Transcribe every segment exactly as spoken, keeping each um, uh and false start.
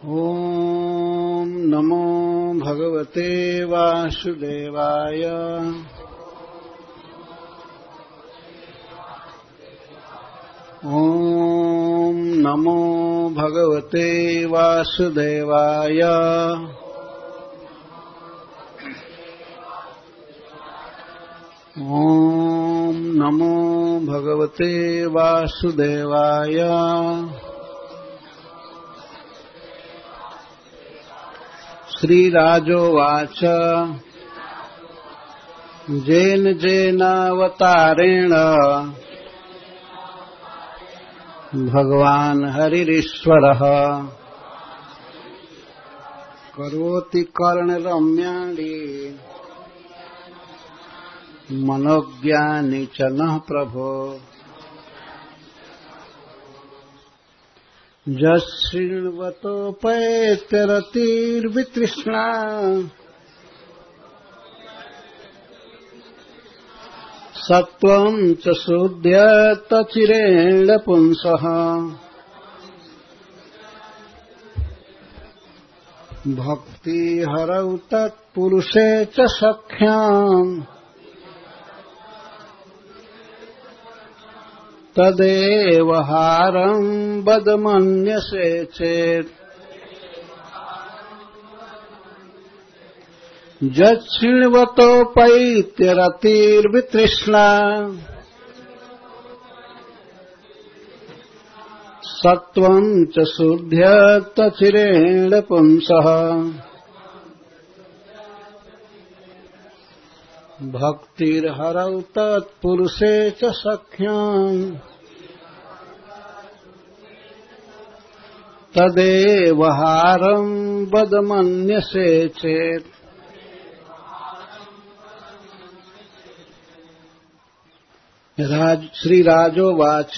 ओम नमो भगवते वासुदेवाय। ओम नमो भगवते वासुदेवाय। ओम नमो भगवते वासुदेवाय। श्रीराजोवाच जेन जेनावतारेण भगवान् हरिरीश्वरः करोति कर्णरम्याणि मनोज्ञानि च नः प्रभो। यच्छृण्वतोपैत्यरतिर्वितृष्णा सत्त्वं च शुध्यतचिरेण पुंसः। भक्तिहरौ तत्पुरुषे च सख्याम् तदेव हारं वदमन्यसे चेत्। यच्छृण्वतोपैत्यरतिर्वितृष्णा सत्त्वं च शुध्यतचिरेण पुंसः। भक्तिर्हरौ तत्पुरुषे च सख्याम् तदेव हारं वदमन्यसे चेत्। राज श्री राजोवाच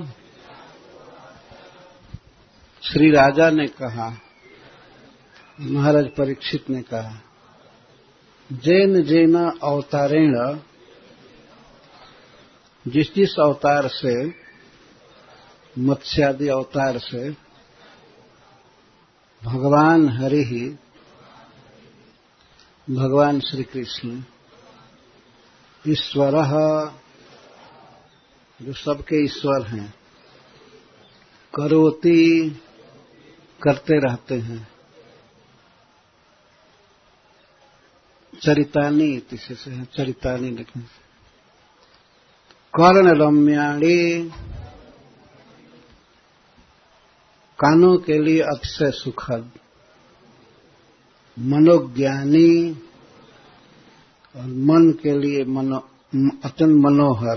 श्री राजा ने कहा, महाराज परीक्षित ने कहा, जेन जेन अवतारेण, जिस जिस अवतार से, मत्स्यादि अवतार से भगवान हरि ही, भगवान श्री कृष्ण ईश्वर, जो सबके ईश्वर हैं, करोति करते रहते हैं, चरितानी इसी से है, चरितानी लिखने से। कर्ण रम्याणी, कानों के लिए अतिशय सुखद, मनोज्ञानी और मन के लिए मनो अत्यंत मनोहर,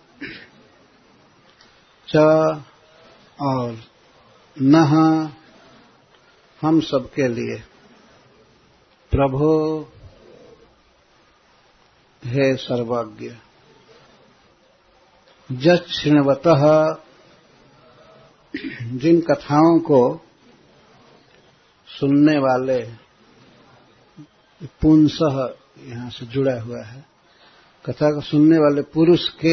च और नह हम सबके लिए, प्रभो हे सर्वज्ञ। यच्छृण्वतः, जिन कथाओं को सुनने वाले, पुंसः यहाँ से जुड़ा हुआ है, कथा को सुनने वाले पुरुष के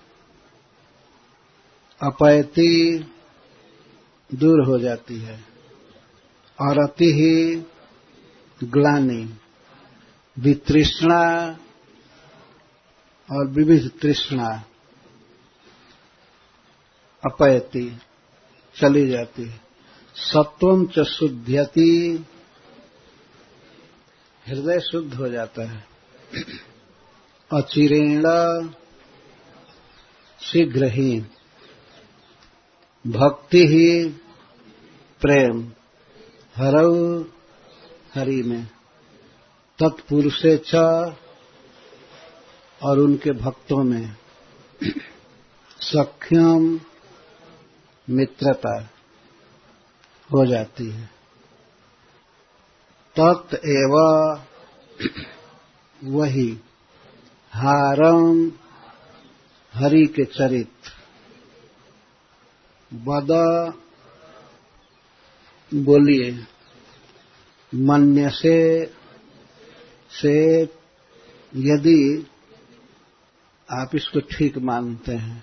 अपैति दूर हो जाती है, और अति ही ग्लानि, वितृष्णा और विविध तृष्णा अपैति चली जाती है। सत्वं च शुध्यति, हृदय शुद्ध हो जाता है। अचिरेण, शीघ्र ही। भक्ति ही प्रेम, हरौ हरि में, तत्पुरुषे च और उनके भक्तों में, सख्यम मित्रता हो जाती है। तत्एव वही, हारम हरि के चरित्र, वद बोलिए, मन्यसे से यदि आप इसको ठीक मानते हैं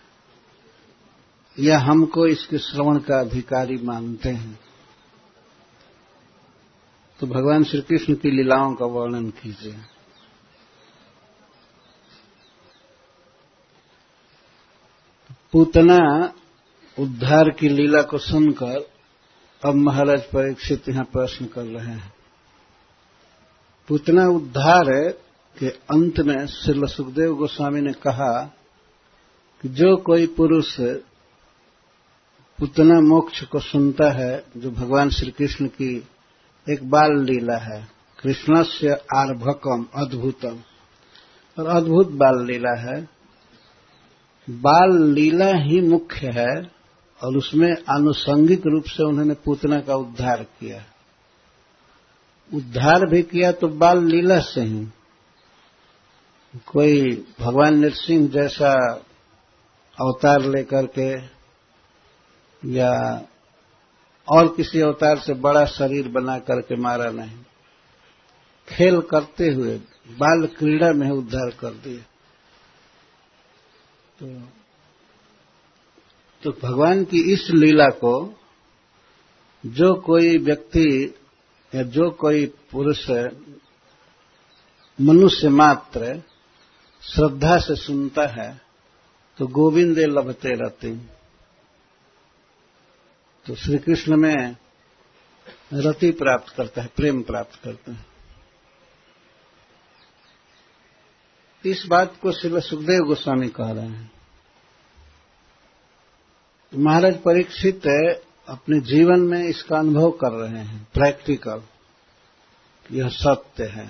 या हमको इसके श्रवण का अधिकारी मानते हैं, तो भगवान श्री कृष्ण की लीलाओं का वर्णन कीजिए। पूतना उद्धार की लीला को सुनकर अब महाराज परीक्षित यहां प्रश्न कर रहे हैं। पूतना उद्धार के अंत में श्री सुखदेव गोस्वामी ने कहा कि जो कोई पुरुष पूतना मोक्ष को सुनता है, जो भगवान श्री कृष्ण की एक बाल लीला है, कृष्णस्य आर्भकम अद्भुतम, और अद्भुत बाल लीला है, बाल लीला ही मुख्य है, और उसमें आनुषंगिक रूप से उन्होंने पूतना का उद्धार किया। उद्धार भी किया तो बाल लीला से ही। कोई भगवान नरसिंह जैसा अवतार लेकर के या और किसी अवतार से बड़ा शरीर बना करके मारा नहीं, खेल करते हुए बाल क्रीड़ा में उद्धार कर दिए। तो, तो भगवान की इस लीला को जो कोई व्यक्ति या जो कोई पुरुष मनुष्य मात्र श्रद्धा से सुनता है तो गोविंदे लभते रति, तो श्री कृष्ण में रति प्राप्त करता है, प्रेम प्राप्त करता है। इस बात को श्री सुखदेव गोस्वामी कह रहे हैं। महाराज परीक्षित अपने जीवन में इसका अनुभव कर रहे हैं, प्रैक्टिकल, यह सत्य है।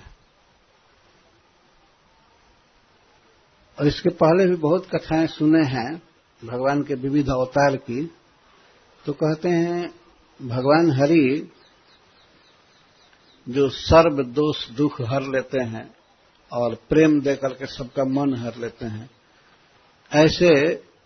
और इसके पहले भी बहुत कथाएं सुने हैं भगवान के विविध अवतार की। तो कहते हैं भगवान हरि जो सर्व दोष दुख हर लेते हैं और प्रेम देकर के सबका मन हर लेते हैं, ऐसे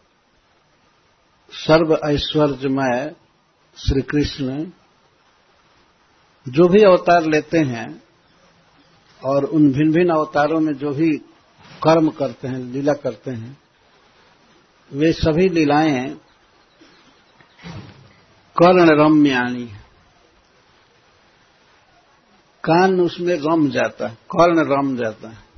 सर्व ऐश्वर्यमय श्री कृष्ण जो भी अवतार लेते हैं और उन भिन्न भिन्न अवतारों में जो भी कर्म करते हैं, लीला करते हैं, वे सभी लीलाएं कर्ण रम्याणी, कान उसमें रम जाता है, कर्ण रम जाता है।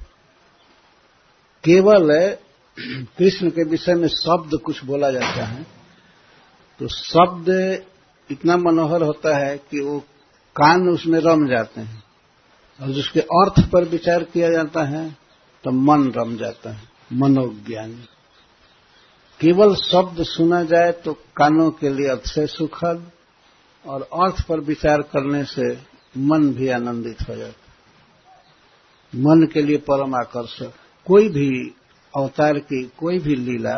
केवल कृष्ण के विषय में शब्द कुछ बोला जाता है तो शब्द इतना मनोहर होता है कि वो कान उसमें रम जाते हैं, और जिसके अर्थ पर विचार किया जाता है तो मन रम जाता है, मनोज्ञानी। केवल शब्द सुना जाए तो कानों के लिए अतिशय सुखद, और अर्थ पर विचार करने से मन भी आनंदित हो जाता है, मन के लिए परम आकर्षक। कोई भी अवतार की कोई भी लीला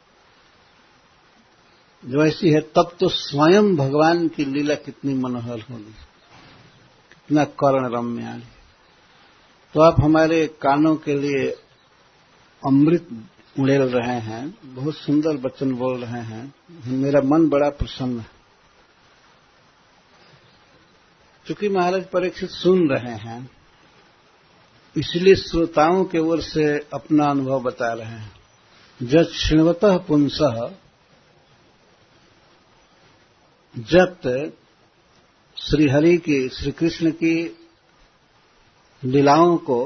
जो ऐसी है, तब तो स्वयं भगवान की लीला कितनी मनोहर होगी, कितना कर्ण रम्याणी। तो आप हमारे कानों के लिए अमृत उड़ेल रहे हैं, बहुत सुंदर वचन बोल रहे हैं, मेरा मन बड़ा प्रसन्न है। चूंकि महाराज परीक्षित सुन रहे हैं, इसलिए श्रोताओं के ओर से अपना अनुभव बता रहे हैं। जत शृण्वतः पुंसः, जत श्रीहरि की, श्री कृष्ण की लीलाओं को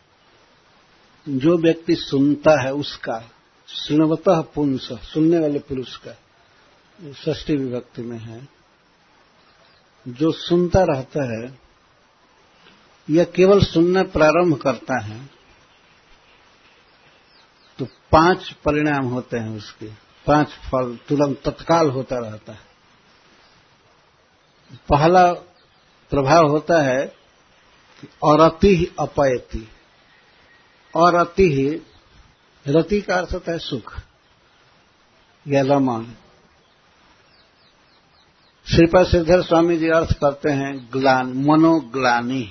जो व्यक्ति सुनता है उसका, शृण्वतः पुंस, सुनने वाले पुरुष का, षष्ठी विभक्ति में है, जो सुनता रहता है या केवल सुनना प्रारंभ करता है, तो पांच परिणाम होते हैं उसके, पांच फल तुरंत तत्काल होता रहता है। पहला प्रभाव होता है कि अरति ही अपयति, और अति ही, रति का अर्थ होता है सुख या रमण। श्रीपाद श्रीधर स्वामी जी अर्थ करते हैं ग्लान, मनोग्लानी।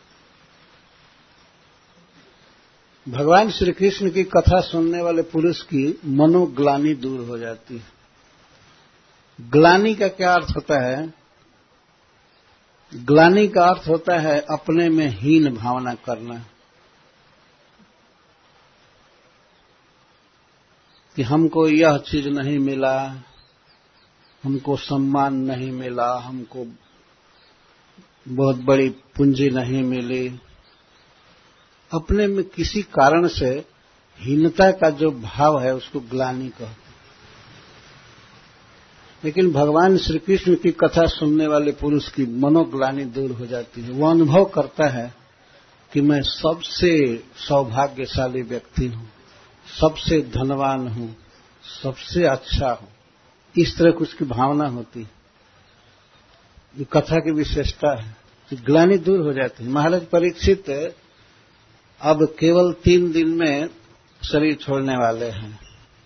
भगवान श्री कृष्ण की कथा सुनने वाले पुरुष की मनोग्लानी दूर हो जाती है। ग्लानी का क्या अर्थ होता है? ग्लानी का अर्थ होता है अपने में हीन भावना करना, कि हमको यह चीज नहीं मिला, हमको सम्मान नहीं मिला, हमको बहुत बड़ी पूंजी नहीं मिली, अपने में किसी कारण से हीनता का जो भाव है उसको ग्लानि कहते। लेकिन भगवान श्री कृष्ण की कथा सुनने वाले पुरुष की मनोग्लानि दूर हो जाती है। वो अनुभव करता है कि मैं सबसे सौभाग्यशाली व्यक्ति हूं, सबसे धनवान हूं, सबसे अच्छा हूं। इस तरह कुछ की भावना होती है। ये कथा की विशेषता है कि ग्लानि दूर हो जाती है। महाराज परीक्षित अब केवल तीन दिन में शरीर छोड़ने वाले हैं,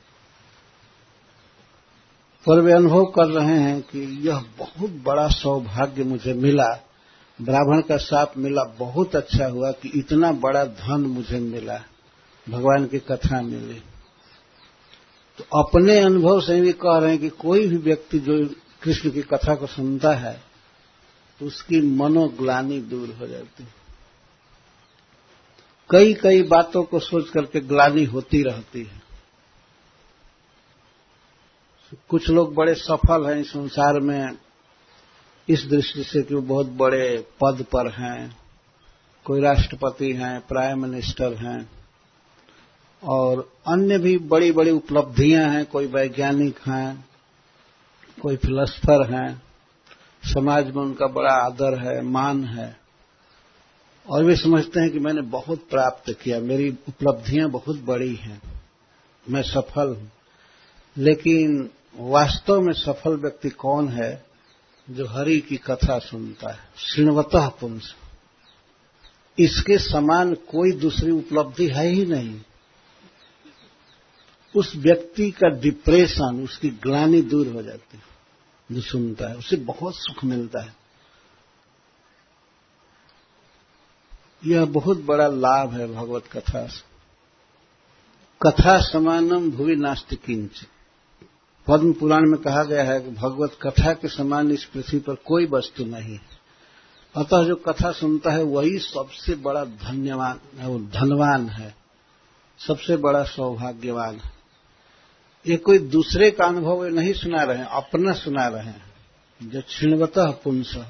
पर वे अनुभव कर रहे हैं कि यह बहुत बड़ा सौभाग्य मुझे मिला, ब्राह्मण का शाप मिला, बहुत अच्छा हुआ कि इतना बड़ा धन मुझे मिला, भगवान की कथा मिली। तो अपने अनुभव से भी कह रहे हैं कि कोई भी व्यक्ति जो कृष्ण की कथा को सुनता है तो उसकी मनोग्लानि दूर हो जाती है। कई कई बातों को सोच करके ग्लानि होती रहती है। कुछ लोग बड़े सफल हैं इस संसार में इस दृष्टि से कि वो बहुत बड़े पद पर हैं, कोई राष्ट्रपति हैं, प्राइम मिनिस्टर हैं, और अन्य भी बड़ी बड़ी उपलब्धियां हैं, कोई वैज्ञानिक हैं, कोई फिलोसफर हैं, समाज में उनका बड़ा आदर है, मान है, और वे समझते हैं कि मैंने बहुत प्राप्त किया, मेरी उपलब्धियां बहुत बड़ी हैं, मैं सफल हूं। लेकिन वास्तव में सफल व्यक्ति कौन है? जो हरि की कथा सुनता है, शृण्वतः पुंस। इसके समान कोई दूसरी उपलब्धि है ही नहीं। उस व्यक्ति का डिप्रेशन, उसकी ग्लानि दूर हो जाती है। जो सुनता है उसे बहुत सुख मिलता है। यह बहुत बड़ा लाभ है भगवत कथा से। कथा समानम भुवि नास्ति किंचित्। पद्म पुराण में कहा गया है कि भगवत कथा के समान इस पृथ्वी पर कोई वस्तु नहीं है। अतः जो कथा सुनता है वही सबसे बड़ा धन्यवान है, धनवान है, सबसे बड़ा सौभाग्यवान है। ये कोई दूसरे का अनुभव वे नहीं सुना रहे हैं, अपना सुना रहे हैं। जो क्षीणवतः पुंसः,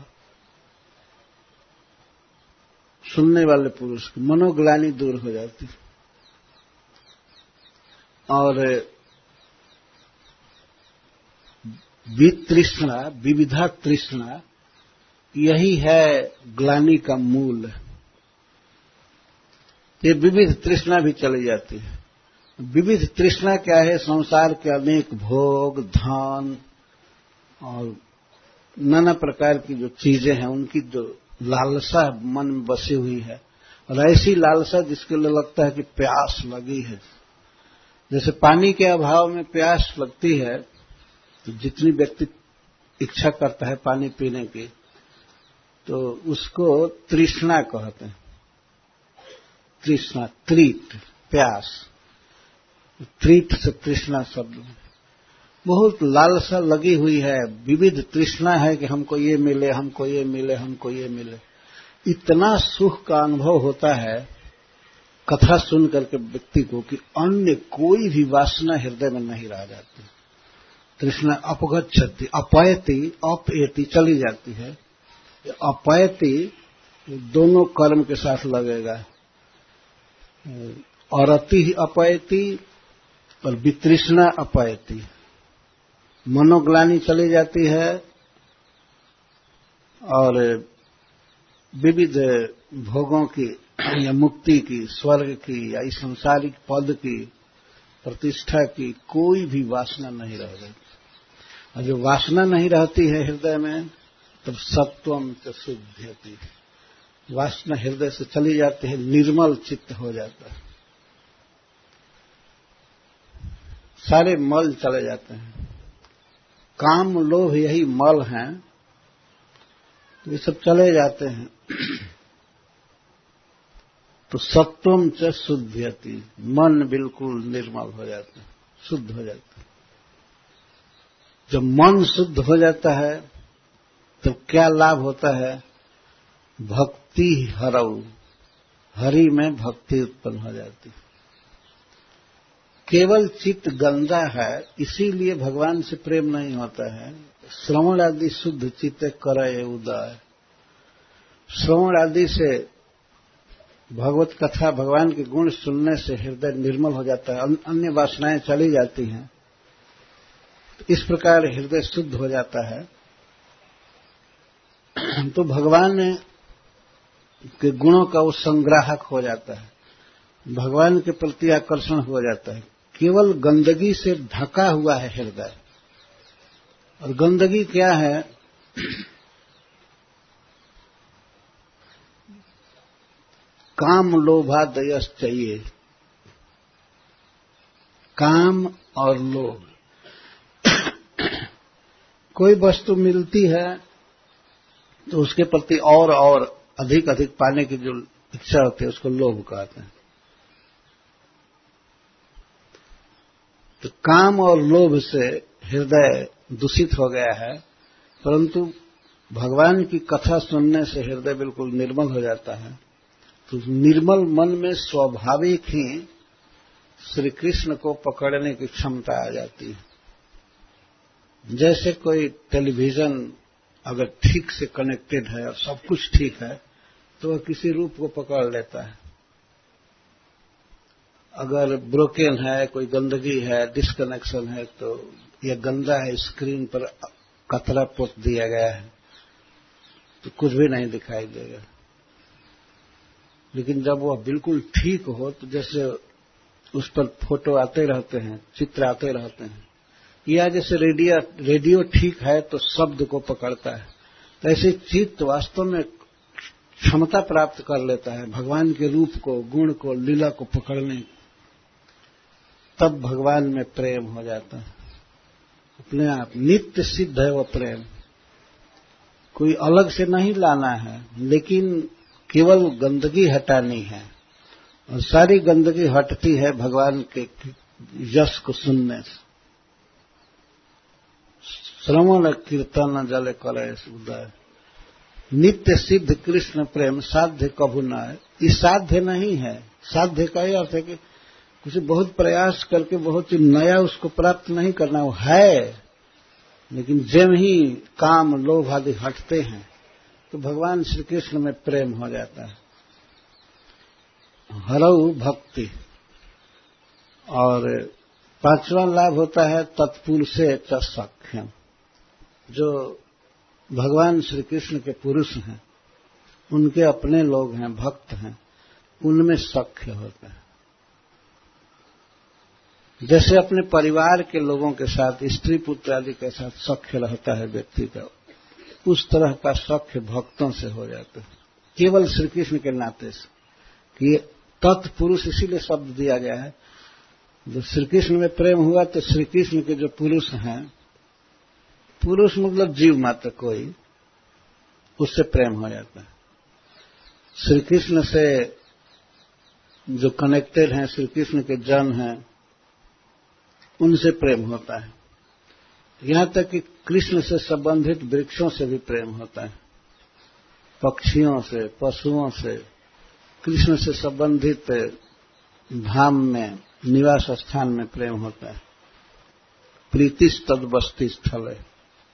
सुनने वाले पुरुष की मनोग्लानि दूर हो जाती। और वितृष्णा, विविधा तृष्णा, यही है ग्लानि का मूल। ये विविध तृष्णा भी चली जाती है। विविध तृष्णा क्या है? संसार के अनेक भोग, धन और नाना प्रकार की जो चीजें हैं उनकी जो लालसा मन में बसी हुई है, और ऐसी लालसा जिसके लिए लगता है कि प्यास लगी है। जैसे पानी के अभाव में प्यास लगती है, तो जितनी व्यक्ति इच्छा करता है पानी पीने की, तो उसको तृष्णा कहते हैं। तृष्णा, त्रीट, प्यास, त्रीट से तृष्णा शब्द। बहुत लालसा लगी हुई है, विविध तृष्णा है कि हमको ये मिले, हमको ये मिले, हमको ये मिले। इतना सुख का अनुभव होता है कथा सुन करके व्यक्ति को कि अन्य कोई भी वासना हृदय में नहीं रह जाती। तृष्णा अपगच्छति, अपयति, अपएति चली जाती है। अपयति दोनों कर्म के साथ लगेगा। और अति ही अपयति और वितृष्णा अपयति। मनोग्लानि चली जाती है और विविध भोगों की या मुक्ति की, स्वर्ग की या इस सांसारिक पद की, प्रतिष्ठा की कोई भी वासना नहीं रह जाती। और जो वासना नहीं रहती है हृदय में, तब सत्वम च शुद्ध्यति। वासना हृदय से चली जाती है, निर्मल चित्त हो जाता है, सारे मल चले जाते हैं। काम, लोभ यही मल हैं, तो ये सब चले जाते हैं। तो सत्वम च शुद्ध्यति, मन बिल्कुल निर्मल हो जाता है, शुद्ध हो जाता है। जब मन शुद्ध हो जाता है तो क्या लाभ होता है? भक्ति हरऊ, हरि में भक्ति उत्पन्न हो जाती है। केवल चित्त गंदा है, इसीलिए भगवान से प्रेम नहीं होता है। श्रवण आदि शुद्ध चित्त करे उदय। श्रवण आदि से भगवत कथा, भगवान के गुण सुनने से हृदय निर्मल हो जाता है, अन्य वासनाएं चली जाती हैं। इस प्रकार हृदय शुद्ध हो जाता है। तो भगवान के गुणों का वो संग्राहक हो जाता है, भगवान के प्रति आकर्षण हो जाता है। केवल गंदगी से ढका हुआ है हृदय। और गंदगी क्या है? काम लोभादयस चाहिए, काम और लोभ। कोई वस्तु मिलती है तो उसके प्रति और और अधिक अधिक पाने की जो इच्छा होती है उसको लोभ कहते हैं। तो काम और लोभ से हृदय दूषित हो गया है, परंतु भगवान की कथा सुनने से हृदय बिल्कुल निर्मल हो जाता है। तो निर्मल मन में स्वाभाविक ही श्री कृष्ण को पकड़ने की क्षमता आ जाती है। जैसे कोई टेलीविजन अगर ठीक से कनेक्टेड है और सब कुछ ठीक है तो वह किसी रूप को पकड़ लेता है। अगर ब्रोकन है, कोई गंदगी है, डिस्कनेक्शन है, तो यह गंदा है, स्क्रीन पर कतरा पोत दिया गया है तो कुछ भी नहीं दिखाई देगा। लेकिन जब वह बिल्कुल ठीक हो तो जैसे उस पर फोटो आते रहते हैं, चित्र आते रहते हैं, या जैसे रेडियो रेडियो ठीक है तो शब्द को पकड़ता है, तो ऐसे चित्त वास्तव में क्षमता प्राप्त कर लेता है भगवान के रूप को, गुण को, लीला को पकड़ने। तब भगवान में प्रेम हो जाता है अपने आप। नित्य सिद्ध है वो प्रेम, कोई अलग से नहीं लाना है, लेकिन केवल गंदगी हटानी है। और सारी गंदगी हटती है भगवान के यश को सुनने से। श्रवण कीर्तन जल करे उदय, नित्य सिद्ध कृष्ण प्रेम साध्य कभु न है। ये साध्य नहीं है। साध्य का ही अर्थ है कि कुछ बहुत प्रयास करके बहुत ही नया उसको प्राप्त नहीं करना, वो है। लेकिन जब ही काम लोभ आदि हटते हैं तो भगवान श्री कृष्ण में प्रेम हो जाता है। हरऊ भक्ति। और पांचवा लाभ होता है तत्पुरुषे च सख्यम। जो भगवान श्री कृष्ण के पुरुष हैं, उनके अपने लोग हैं, भक्त हैं, उनमें सख्य होता है। जैसे अपने परिवार के लोगों के साथ, स्त्री पुत्र आदि के साथ सख्य रहता है व्यक्ति का, उस तरह का सख्य भक्तों से हो जाता है, केवल श्री कृष्ण के नाते से। कि तत्पुरुष इसीलिए शब्द दिया गया है। जब श्री कृष्ण में प्रेम हुआ तो श्री कृष्ण के जो पुरुष हैं, पुरुष मतलब जीव मात्र कोई, उससे प्रेम हो जाता है। श्री कृष्ण से जो कनेक्टेड हैं, श्री कृष्ण के जन हैं, उनसे प्रेम होता है। यहां तक कि कृष्ण से संबंधित वृक्षों से भी प्रेम होता है, पक्षियों से, पशुओं से। कृष्ण से संबंधित धाम में, निवास स्थान में प्रेम होता है। प्रीतिश तद बस्ती स्थल है।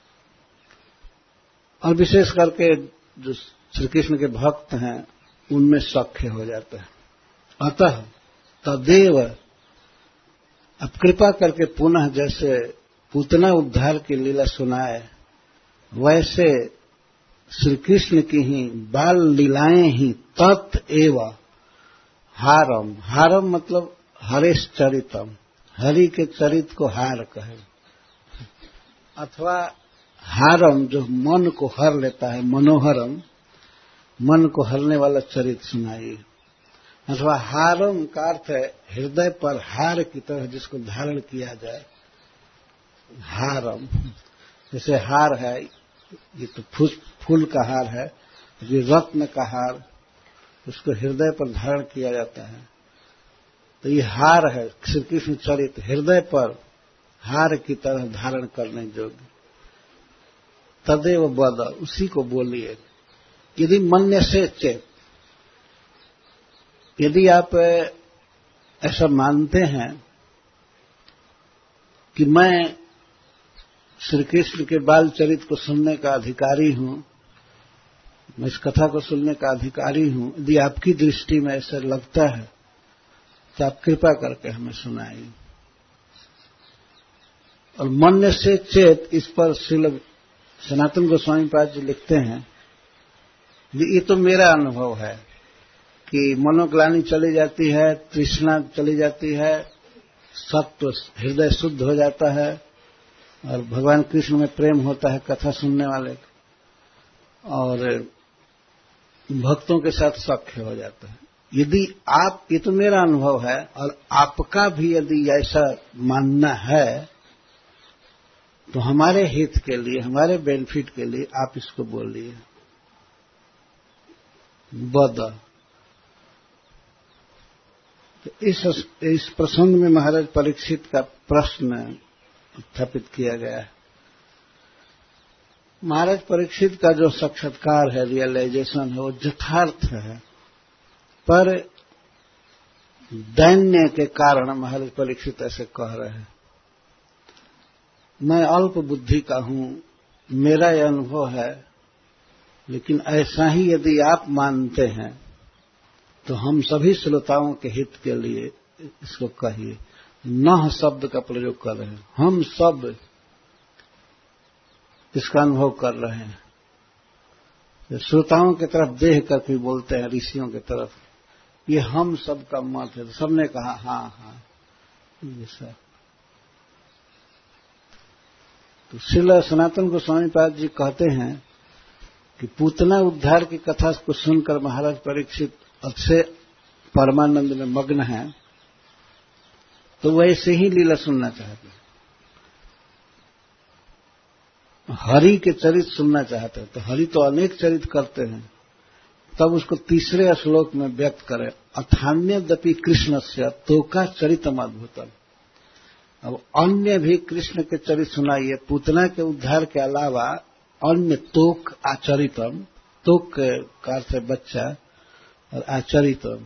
और विशेष करके जो श्री कृष्ण के भक्त हैं, उनमें सख्य हो जाता है। अतः तदेव, अब कृपा करके पुनः जैसे पूतना उद्धार की लीला सुनाए, वैसे श्री कृष्ण की ही बाल लीलाएं ही तत्एव हारम। हारम मतलब हरेश चरितम, हरि के चरित को हार कहे, अथवा हारम जो मन को हर लेता है, मनोहरम, मन को हरने वाला चरित सुनाइए। अथवा हारम का अर्थ है हृदय पर हार की तरह जिसको धारण किया जाए, हारम। जैसे हार है, ये तो फूल का हार है, ये रत्न का हार, उसको हृदय पर धारण किया जाता है। तो ये हार है श्री कृष्ण चरित, हृदय पर हार की तरह धारण करने योग्य। तदेव बद, उसी को बोलिए। यदि मन्य से चेत, यदि आप ऐसा मानते हैं कि मैं श्री कृष्ण के बाल चरित को सुनने का अधिकारी हूं, मैं इस कथा को सुनने का अधिकारी हूं। यदि आपकी दृष्टि में ऐसा लगता है तो आप कृपा करके हमें सुनाइए। और मन से चेत, इस पर श्रील सनातन गोस्वामी पाद जी लिखते हैं, ये तो मेरा अनुभव है कि मनोग्लानि चली जाती है, तृष्णा चली जाती है, सत्व हृदय शुद्ध हो जाता है और भगवान कृष्ण में प्रेम होता है कथा सुनने वाले को, और भक्तों के साथ सख्य हो जाता है। यदि आप, ये तो मेरा अनुभव है, और आपका भी यदि ऐसा मानना है तो हमारे हित के लिए, हमारे बेनिफिट के लिए आप इसको बोलिए। बद तो इस इस प्रसंग में महाराज परीक्षित का प्रश्न उत्थापित किया गया है। महाराज परीक्षित का जो साक्षात्कार है, रियलाइजेशन है, वो यथार्थ है, पर दैन्य के कारण महाराज परीक्षित ऐसे कह रहे हैं। मैं अल्प बुद्धि का हूं, मेरा यह अनुभव है, लेकिन ऐसा ही यदि आप मानते हैं तो हम सभी श्रोताओं के हित के लिए इसको कहिए। नह शब्द का प्रयोग कर रहे हैं, हम सब इसका अनुभव कर रहे हैं। श्रोताओं की तरफ देख करके बोलते हैं, ऋषियों की तरफ, ये हम सब का मत है। तो सबने कहा हाँ हाँ ये सब। तो श्रील सनातन गोस्वामी पाद जी कहते हैं कि पूतना उद्धार की कथा को सुनकर महाराज परीक्षित अक्षय परमानंद में मग्न हैं, तो वैसे ही लीला सुनना चाहते हैं। हरि के चरित सुनना चाहते हैं, तो हरि तो अनेक चरित करते हैं, तब उसको तीसरे श्लोक में व्यक्त करें, अथान्यदपि कृष्णस्य तोका चरितम अद्भुतम। अब अन्य भी कृष्ण के चरित सुनाइए, पूतना के उद्धार के अलावा अन्य तोक आचरितम, तोक का अर्थ है बच्चा, और आचरितम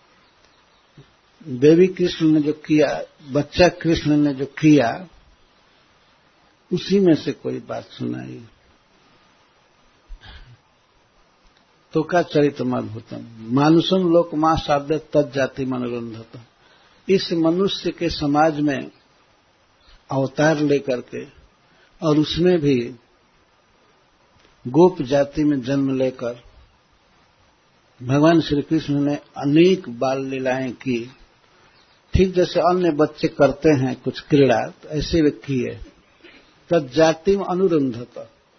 बेबी कृष्ण ने जो किया, बच्चा कृष्ण ने जो किया, उसी में से कोई बात सुनाइए। तोका चरितम अद्भुतम मानुषम लोक मां शाब्द तत् जाति मनोरंधत। इस मनुष्य के समाज में अवतार लेकर के, और उसमें भी गोप जाति में जन्म लेकर भगवान श्री कृष्ण ने अनेक बाल लीलाएं की। ठीक जैसे अन्य बच्चे करते हैं कुछ क्रीड़ा, तो ऐसे वे किए। तत् जाति में अनुरंधत,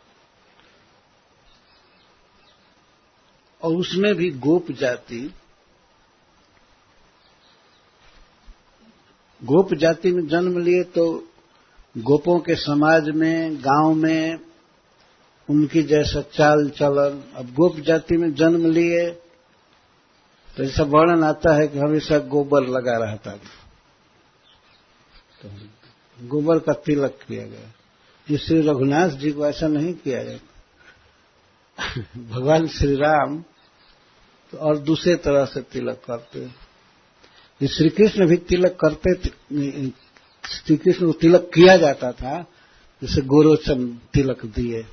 और उसमें भी गोप जाति, गोप जाति में जन्म लिए तो गोपों के समाज में, गांव में उनकी जैसा चाल चलन। अब गोप जाति में जन्म लिए तो ऐसा वर्णन आता है कि हमेशा गोबर लगा रहता था, तो गोबर का तिलक किया गया। ये श्री रघुनाथ जी को ऐसा नहीं किया जाता। भगवान श्री राम तो और दूसरे तरह से तिलक करते हैं। श्री कृष्ण भी तिलक करते थे, श्री कृष्ण को तिलक किया जाता था, जैसे गोरोचन तिलक दिए।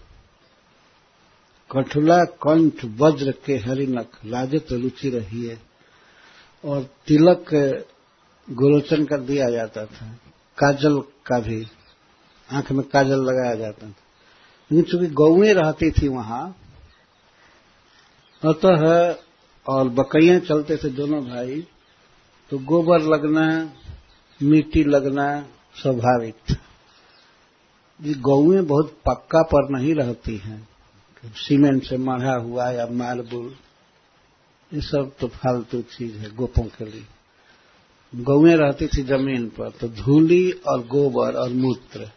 कठुला कंठ वज्र के हरिनख लाजत रुचि रही है, और तिलक गोरोचन का दिया जाता था। काजल का भी, आंख में काजल लगाया जाता था। लेकिन चूंकि गौएं रहती थी वहां, अतः और बकैयां चलते थे दोनों भाई, तो गोबर लगना, मिट्टी लगना स्वाभाविक था। ये गौएं बहुत पक्का पर नहीं रहती हैं, सीमेंट से मढ़ा हुआ या मार्बल, ये सब तो फालतू चीज है गोपों के लिए। गौएं रहती थी जमीन पर, तो धूली और गोबर और मूत्र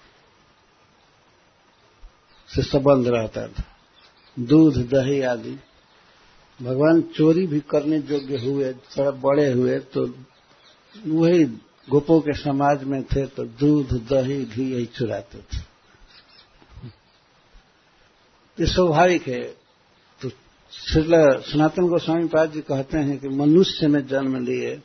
से संबंध रहता था। दूध दही आदि भगवान चोरी भी करने योग्य हुए, थोड़ा बड़े हुए, तो वही गोपों के समाज में थे, तो दूध दही घी यही चुराते थे। ये स्वाभाविक है। तो श्रील सनातन गोस्वामी पाद जी कहते हैं कि मनुष्य में जन्म लिए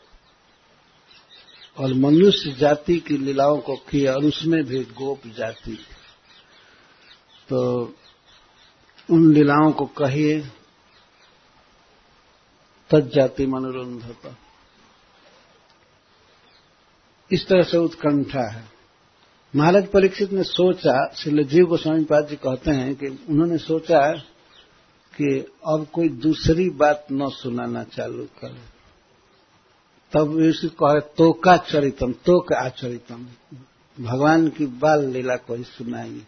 और मनुष्य जाति की लीलाओं को किया, और उसमें भी गोप जाति। तो उन लीलाओं को कहिए। तज्जाति मनोरुंधता, इस तरह से उत्कंठा है। महाराज परीक्षित ने सोचा, श्री जीव गोस्वामी पाद जी कहते हैं कि उन्होंने सोचा कि अब कोई दूसरी बात न सुनाना चालू करे। तब उसे कहे तो का चरितम, तो का आचरितम, भगवान की बाल लीला को ही सुनाइए।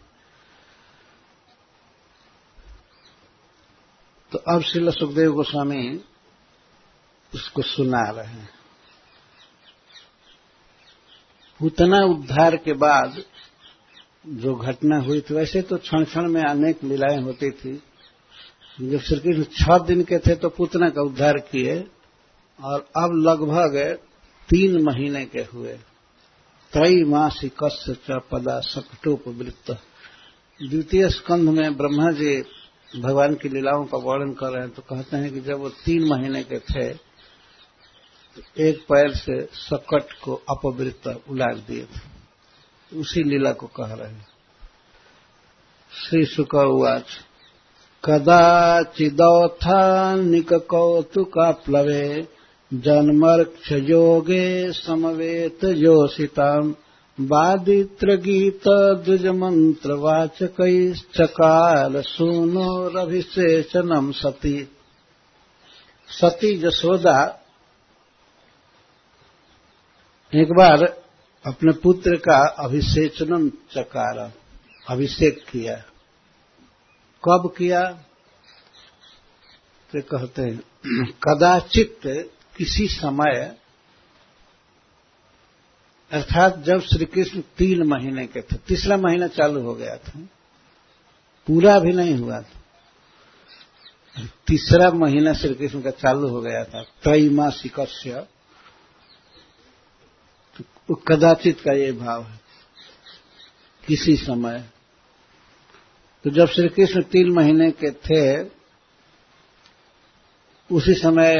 तो अब श्रील सुखदेव गोस्वामी उसको सुना रहे हैं। पूतना उद्धार के बाद जो घटना हुई थी, वैसे तो क्षण क्षण में अनेक लीलाएं होती थी। जब श्री कृष्ण छह दिन के थे तो पूतना का उद्धार किए, और अब लगभग तीन महीने के हुए। त्रैमासी कस्य च पदा शकटोपवृत्त। द्वितीय स्कंध में ब्रह्मा जी भगवान की लीलाओं का वर्णन कर रहे हैं, तो कहते हैं कि जब वो तीन महीने के थे तो एक पैर से सकट को अपवृत्त उलाट दिए थे। उसी लीला को कह रहे हैं। श्री शुक उवाच कदाचिदौत्थानिक कौतुकाप्लवे जन्मर्क्ष योगे समवेत योषिताम् वादित्र गीत द्विज मंत्र वाचकैश्चकार सूनोरभिषेचनम सती। सती जसोदा एक बार अपने पुत्र का अभिषेचनम चकार, अभिषेक किया। कब किया तो कहते हैं कदाचित, किसी समय, अर्थात जब श्री कृष्ण तीन महीने के थे। तीसरा महीना चालू हो गया था, पूरा भी नहीं हुआ था। तीसरा महीना श्री कृष्ण का चालू हो गया था। त्रैमासिकस्य, तो कदाचित का ये भाव है, किसी समय। तो जब श्री कृष्ण तीन महीने के थे, उसी समय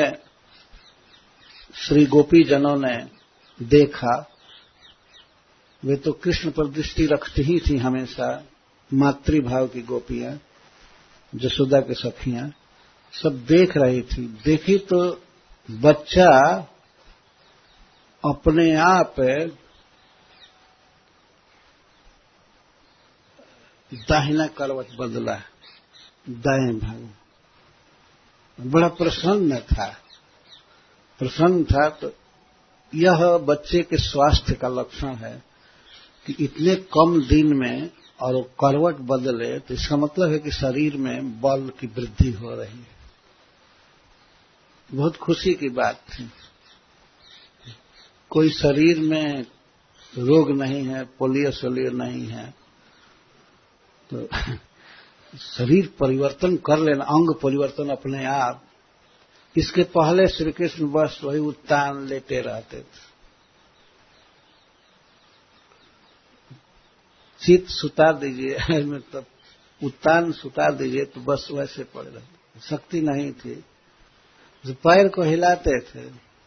श्री गोपी जनों ने देखा। वे तो कृष्ण पर दृष्टि रखती ही थी हमेशा। मातृभाव की गोपियां, जसोदा के सखियां, सब देख रही थी। देखी तो बच्चा अपने आप दाहिना करवट बदला, दाएं भाग, बड़ा प्रसन्न था। प्रसन्न था तो यह बच्चे के स्वास्थ्य का लक्षण है कि इतने कम दिन में और वो करवट बदले, तो इसका मतलब है कि शरीर में बल की वृद्धि हो रही है। बहुत खुशी की बात थी। कोई शरीर में रोग नहीं है, पोलियो सोलियो नहीं है, तो शरीर परिवर्तन कर लेना, अंग परिवर्तन अपने आप। इसके पहले श्री कृष्ण बस वही उत्तान लेटे रहते थे। चित सुता दीजिए, मतलब उत्तान सुता दीजिए तो बस वैसे पड़े रहते। शक्ति नहीं थी, जो पैर को हिलाते थे,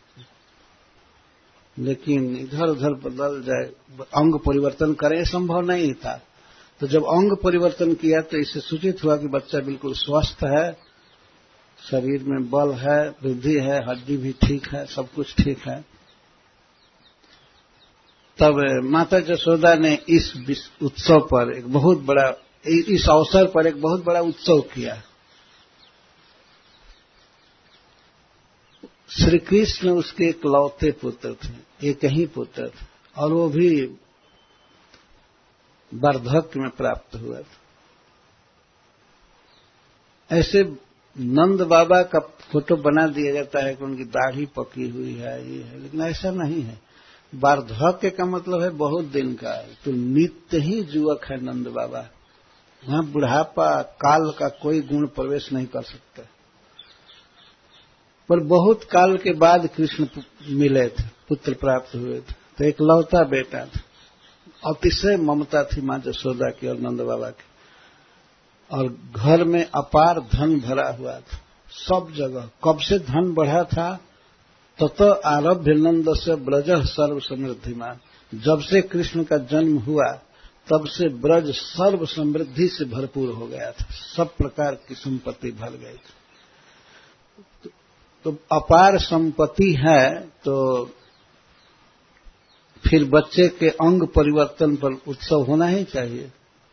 लेकिन इधर उधर बदल जाए, अंग परिवर्तन करें, संभव नहीं था। तो जब अंग परिवर्तन किया तो इससे सूचित हुआ कि बच्चा बिल्कुल स्वस्थ है, शरीर में बल है, वृद्धि है, हड्डी भी ठीक है, सब कुछ ठीक है। तब माता जसोदा ने इस उत्सव पर एक बहुत बड़ा, इस अवसर पर एक बहुत बड़ा उत्सव किया। श्री कृष्ण उसके इकलौते पुत्र थे, एक ही पुत्र थे, और वो भी वार्धक्य में प्राप्त हुआ था। ऐसे नंद बाबा का फोटो बना दिया जाता है कि उनकी दाढ़ी पकी हुई है, ये है, लेकिन ऐसा नहीं है। वार्धक्य का मतलब है बहुत दिन का, तो नित्य ही युवक है नंद बाबा। वहां बुढ़ापा, काल का कोई गुण प्रवेश नहीं कर सकता। पर बहुत काल के बाद कृष्ण मिले थे, पुत्र प्राप्त हुए थे, तो एक लौता बेटा था। अतिशय ममता थी मां जसोदा की और नंद बाबा की, और घर में अपार धन भरा हुआ था सब जगह। कब से धन बढ़ा था? तत आरभ्य नंद से ब्रज सर्व समृद्धिमान। जब से कृष्ण का जन्म हुआ तब से ब्रज सर्व समृद्धि से भरपूर हो गया था, सब प्रकार की संपत्ति भर गई थी। तो अपार संपत्ति है तो फिर बच्चे के अंग परिवर्तन पर उत्सव होना ही चाहिए।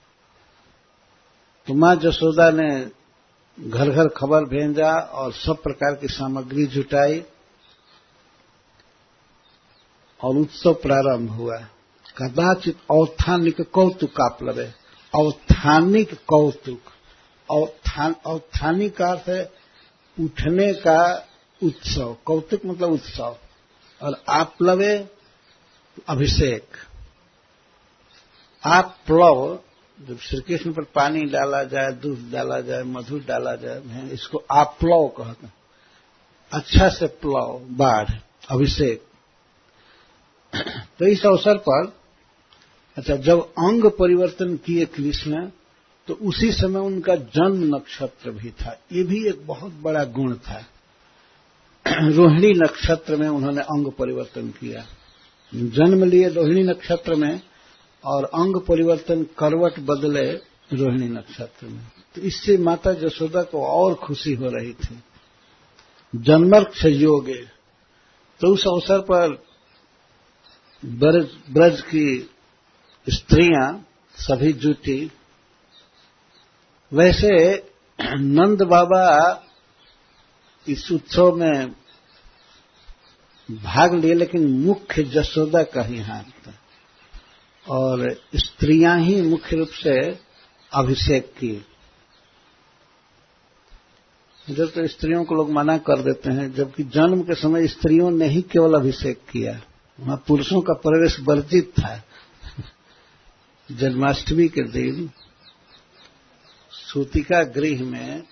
तो मां जसोदा ने घर घर खबर भेजा और सब प्रकार की सामग्री जुटाई और उत्सव प्रारंभ हुआ। कदाचित औत्थानिक कौतुक आप लगे, औत्थानिक कौतुक, औत्थान औत्थानिक का अर्थ है उठने का उत्सव, कौतुक मतलब उत्सव, और आप लवे अभिषेक। आप प्लव, जब श्री कृष्ण पर पानी डाला जाए, दूध डाला जाए, मधु डाला जाए, इसको आप प्लव कहते हैं। अच्छा से प्लव, बाढ़, अभिषेक। तो इस अवसर पर अच्छा जब अंग परिवर्तन किए कृष्ण तो उसी समय उनका जन्म नक्षत्र भी था। ये भी एक बहुत बड़ा गुण था। रोहिणी नक्षत्र में उन्होंने अंग परिवर्तन किया, जन्म लिए रोहिणी नक्षत्र में और अंग परिवर्तन करवट बदले रोहिणी नक्षत्र में। तो इससे माता जसोदा को और खुशी हो रही थी। जन्मर्क्ष योगे, तो उस अवसर पर ब्रज, ब्रज की स्त्रियां सभी जुटी। वैसे नंद बाबा इस उत्सव में भाग लिए, लेकिन मुख्य जसोदा का ही हाथ था और स्त्रियां ही मुख्य रूप से अभिषेक की। इधर तो स्त्रियों को लोग मना कर देते हैं, जबकि जन्म के समय स्त्रियों ने ही केवल अभिषेक किया, वहां पुरुषों का प्रवेश वर्जित था। जन्माष्टमी के दिन सूतिका गृह में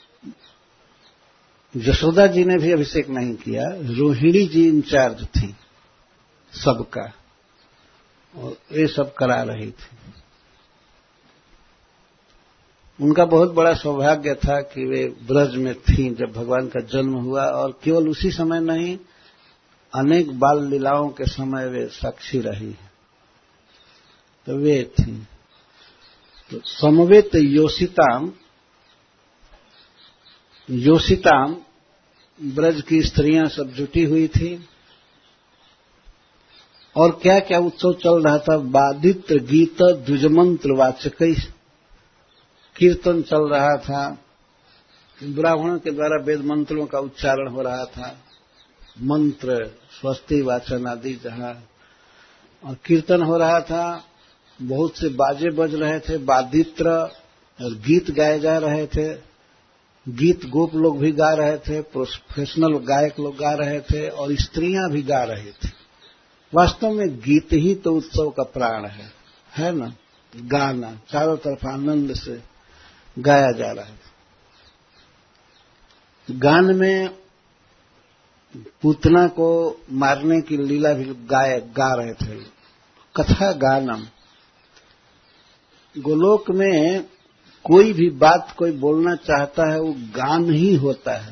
यशोदा जी ने भी अभिषेक नहीं किया, रोहिणी जी इंचार्ज थी सबका और ये सब करा रही थी। उनका बहुत बड़ा सौभाग्य था कि वे ब्रज में थीं जब भगवान का जन्म हुआ, और केवल उसी समय नहीं, अनेक बाल लीलाओं के समय वे साक्षी रही है। तो वे थीं। तो समवेत योषिताम, योषिताम ब्रज की स्त्रियां सब जुटी हुई थी। और क्या क्या उत्सव चल रहा था। वादित्र गीत द्विजमंत्र वाचक कीर्तन चल रहा था, ब्राह्मणों के द्वारा वेद मंत्रों का उच्चारण हो रहा था, मंत्र स्वस्ति वाचन आदि जहां, और कीर्तन हो रहा था। बहुत से बाजे बज रहे थे, वादित्र, और गीत गाए जा रहे थे। गीत गोप लोग भी गा रहे थे, प्रोफेशनल गायक लोग गा रहे थे, और स्त्रियां भी गा रही थी। वास्तव में गीत ही तो उत्सव का प्राण है, है ना। गाना चारों तरफ आनंद से गाया जा रहा है। गान में पूतना को मारने की लीला भी गाय गा रहे थे। कथा गानम, गोलोक में कोई भी बात कोई बोलना चाहता है वो गान ही होता है।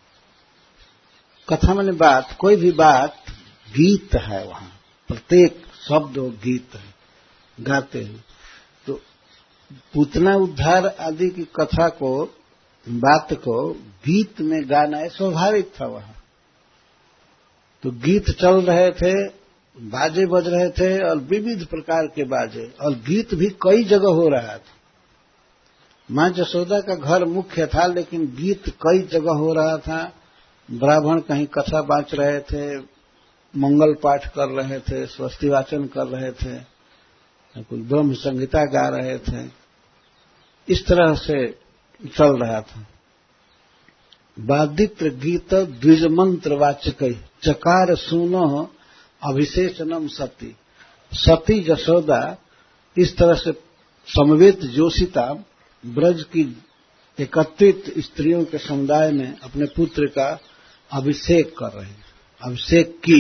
कथा माने बात, कोई भी बात गीत है, वहां प्रत्येक शब्द वो गीत है, गाते हैं। तो पूतना उद्धार आदि की कथा को, बात को गीत में गाना स्वाभाविक था वहां। तो गीत चल रहे थे, बाजे बज रहे थे, और विविध प्रकार के बाजे, और गीत भी कई जगह हो रहा था। मां जसोदा का घर मुख्य था, लेकिन गीत कई जगह हो रहा था। ब्राह्मण कहीं कथा बाँच रहे थे, मंगल पाठ कर रहे थे, स्वस्ति वाचन कर रहे थे, कुछ ब्रह्म संहिता गा रहे थे। इस तरह से चल रहा था। वादित्र गीत द्विज मंत्र वाचक चकार सुनो अभिषेचनम सती। सती जसोदा इस तरह से समवेत जोशिता ब्रज की एकत्रित स्त्रियों के समुदाय में अपने पुत्र का अभिषेक कर रहे हैं। अभिषेक की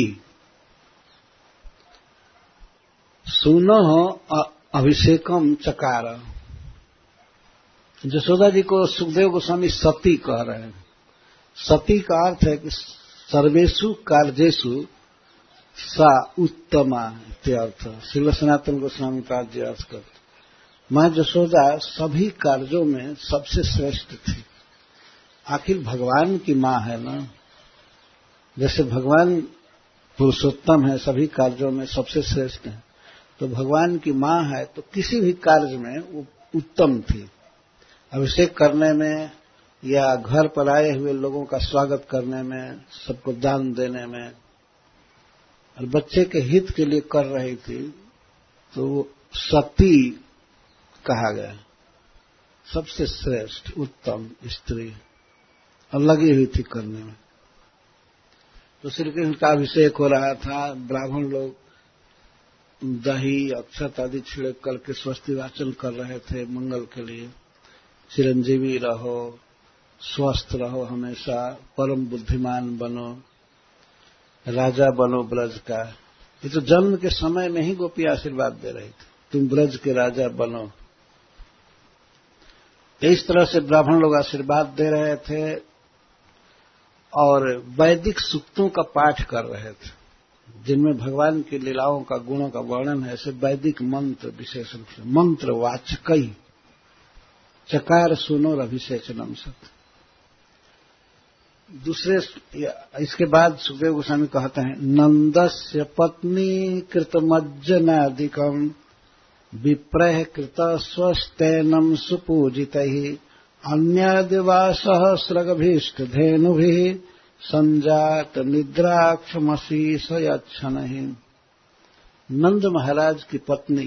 सुनो अभिषेकम चकार। जसोदा जी को सुखदेव गोस्वामी सती कह रहे हैं। सती का अर्थ है कि सर्वेषु कार्येषु सा उत्तमा इत्यर्थ। श्रील सनातन गोस्वामी पाद जी अर्थ करते। माँ यशोदा सभी कार्यों में सबसे श्रेष्ठ थी। आखिर भगवान की माँ है ना, जैसे भगवान पुरुषोत्तम है, सभी कार्यों में सबसे श्रेष्ठ है, तो भगवान की माँ है तो किसी भी कार्य में वो उत्तम थी। अभिषेक करने में या घर पर आए हुए लोगों का स्वागत करने में, सबको दान देने में, और बच्चे के हित के लिए कर रही थी, तो वो सती कहा गया, सबसे श्रेष्ठ उत्तम स्त्री, और लगी हुई थी करने में। तो श्री कृष्ण का अभिषेक हो रहा था, ब्राह्मण लोग दही अक्षत आदि छिड़क करके स्वस्ति वाचन कर रहे थे मंगल के लिए। चिरंजीवी रहो, स्वस्थ रहो, हमेशा परम बुद्धिमान बनो, राजा बनो ब्रज का। ये तो जन्म के समय में ही गोपी आशीर्वाद दे रही थी, तुम ब्रज के राजा बनो। इस तरह से ब्राह्मण लोग आशीर्वाद दे रहे थे और वैदिक सूक्तों का पाठ कर रहे थे, जिनमें भगवान की लीलाओं का, गुणों का वर्णन है। ऐसे वैदिक मंत्र, विशेष रूप से मंत्र वाचकई, चकार सुनो अभिषेचनम सत। दूसरे इसके बाद सुखदेव गोस्वामी कहते हैं, नंदस्य पत्नी कृतमज्जनादिकम विप्रह कृत स्वस्तेनम सुपूजितैः अन्यादिवा सहस्रगभीष्ट धेनुभिः संजात निद्राक्षमशीष यच्छनहि। नंद महाराज की पत्नी,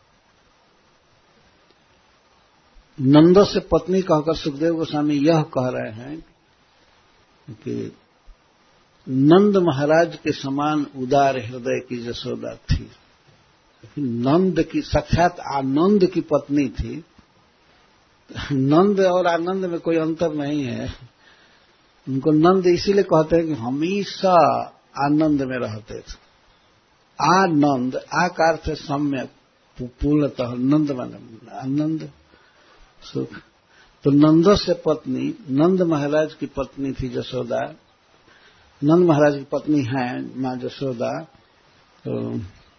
नंद से पत्नी कहकर सुखदेव गोस्वामी यह कह रहे हैं कि नंद महाराज के समान उदार हृदय की यशोदा थी। नंद की साक्षात आनंद की पत्नी थी। नंद और आनंद में कोई अंतर नहीं है। उनको नंद इसीलिए कहते हैं कि हमेशा आनंद में रहते थे। आनंद, आ का अर्थ है सम्यक, पूर्णतः, नंद माने आनंद सुख। तो नंद से पत्नी, नंद महाराज की पत्नी थी यशोदा। नंद महाराज की पत्नी है मां यशोदा। तो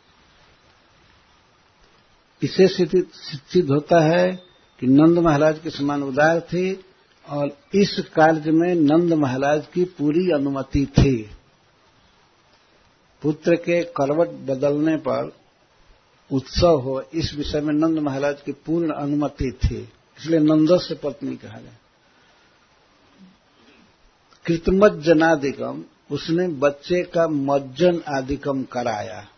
इससे सिद्ध होता है कि नंद महाराज के समान उदार थी और इस कार्य में नंद महाराज की पूरी अनुमति थी। पुत्र के करवट बदलने पर उत्सव हो, इस विषय में नंद महाराज की पूर्ण अनुमति थी, इसलिए नंद से पत्नी कहा गया। कृतमज्जनादिकम, उसने बच्चे का मज्जन आदिकम कराया,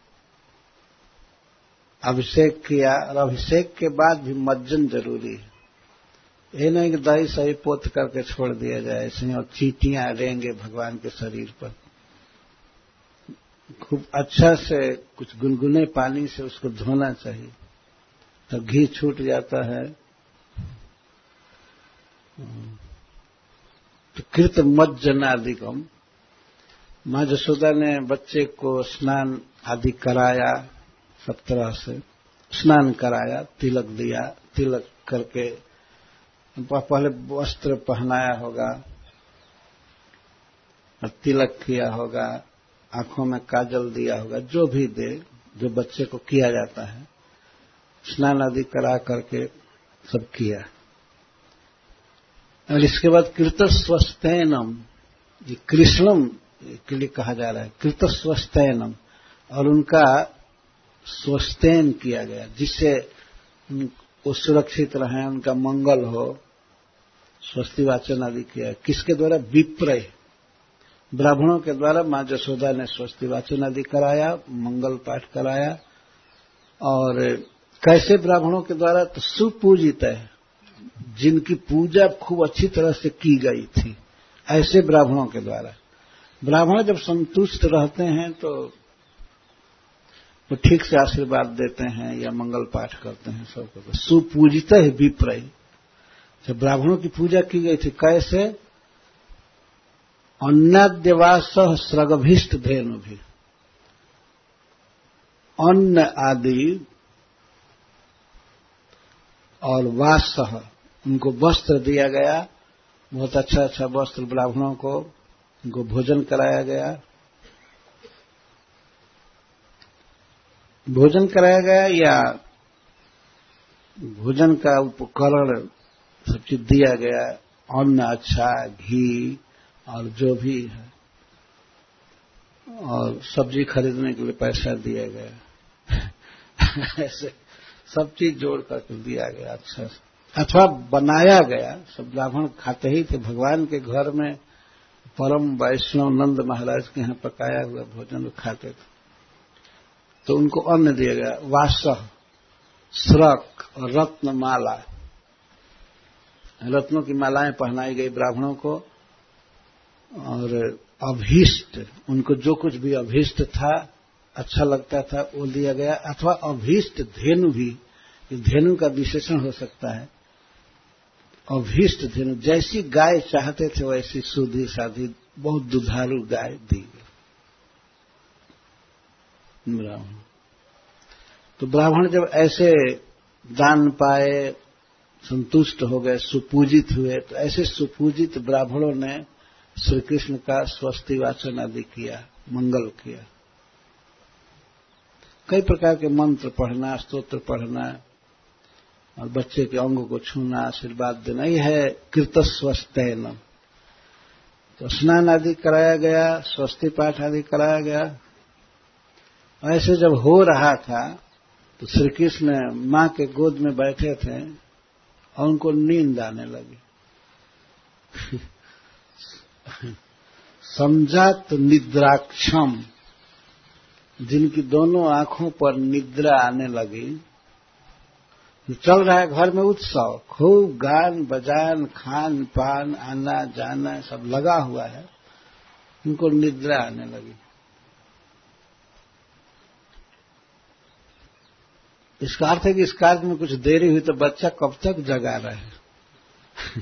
अभिषेक किया, और अभिषेक के बाद भी मज्जन जरूरी है। ये नहीं कि दही सही पोत करके छोड़ दिया जाए ऐसे, और चींटियां रेंगे भगवान के शरीर पर। खूब अच्छा से कुछ गुनगुने पानी से उसको धोना चाहिए, तब घी छूट जाता है। तो कृत मज्जनादिकम, मां यशोदा ने बच्चे को स्नान आदि कराया, सब तरह से स्नान कराया, तिलक दिया, तिलक करके पहले वस्त्र पहनाया होगा और तिलक किया होगा, आंखों में काजल दिया होगा, जो भी दे, जो बच्चे को किया जाता है, स्नान आदि करा करके सब किया। और इसके बाद कृतस्वस्तैनम, ये कृष्णम के लिए कहा जा रहा है, कृतस्वस्तैनम, और उनका स्वस्तेन किया गया, जिससे वो सुरक्षित रहे, उनका मंगल हो, स्वस्ति वाचन आदि किया। किसके द्वारा? विप्रय, ब्राह्मणों के द्वारा मां यशोदा ने स्वस्ति वाचन आदि कराया, मंगल पाठ कराया। और कैसे ब्राह्मणों के द्वारा? तो सुपूजित है, जिनकी पूजा खूब अच्छी तरह से की गई थी, ऐसे ब्राह्मणों के द्वारा। ब्राह्मण जब संतुष्ट रहते हैं तो वो ठीक से आशीर्वाद देते हैं या मंगल पाठ करते हैं सबको। सुपूजित है विप्रय, जब ब्राह्मणों की पूजा की गई थी, कैसे? अन्नाद्यवास स्रगभीष्ट धेनु भी, अन्न आदि और वास, उनको वस्त्र दिया गया, बहुत अच्छा अच्छा वस्त्र ब्राह्मणों को, उनको भोजन कराया गया, भोजन कराया गया या भोजन का उपकरण सब चीज दिया गया, अन्न अच्छा, घी और जो भी है, और सब्जी खरीदने के लिए पैसा दिया गया। ऐसे सब चीज जोड़ करके दिया गया अच्छा से, अथवा बनाया गया। सब ब्राह्मण खाते ही थे। भगवान के घर में परम वैष्णव नंद महाराज के यहाँ पकाया हुआ भोजन खाते थे, तो उनको अन्न दिया गया। वासह, श्रक और रत्न माला, रत्नों की मालाएं पहनाई गई ब्राह्मणों को। और अभीष्ट, उनको जो कुछ भी अभीष्ट था, अच्छा लगता था, वो दिया गया। अथवा अभीष्ट धेनु भी, धेनु का विशेषण हो सकता है। अभीष्ट धेनु, जैसी गाय चाहते थे वैसी सूधी साधी बहुत दुधारू गाय दी गई ब्राह्मण। तो ब्राह्मण जब ऐसे दान पाए, संतुष्ट हो गए, सुपूजित हुए, तो ऐसे सुपूजित ब्राह्मणों ने श्री कृष्ण का स्वस्ति वाचन आदि किया, मंगल किया। कई प्रकार के मंत्र पढ़ना, स्तोत्र पढ़ना और बच्चे के अंग को छूना, आशीर्वाद देना, यह है कृतस्वस्तेन। तो स्नान आदि कराया गया, स्वस्ति पाठ आदि कराया गया। ऐसे जब हो रहा था तो श्री कृष्ण मां के गोद में बैठे थे और उनको नींद आने लगी। समझात निद्राक्षम, जिनकी दोनों आंखों पर निद्रा आने लगी। चल रहा है घर में उत्सव, खूब गान बजान, खान पान, आना जाना सब लगा हुआ है, उनको निद्रा आने लगी। इसका अर्थ है कि इस कार्य में कुछ देरी हुई तो बच्चा कब तक जगा रहे।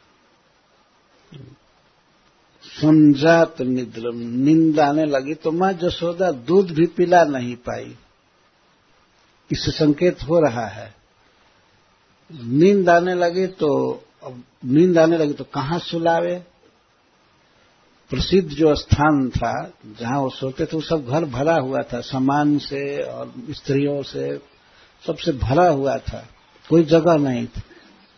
संजात निद्रम, नींद आने लगी तो मां जसोदा दूध भी पिला नहीं पाई। इससे संकेत हो रहा है नींद आने लगी। तो अब नींद आने लगी तो कहां सुलावे। प्रसिद्ध जो स्थान था जहां वो सोते थे, वो सब घर भरा हुआ था, सामान से और स्त्रियों से सबसे भरा हुआ था, कोई जगह नहीं थी।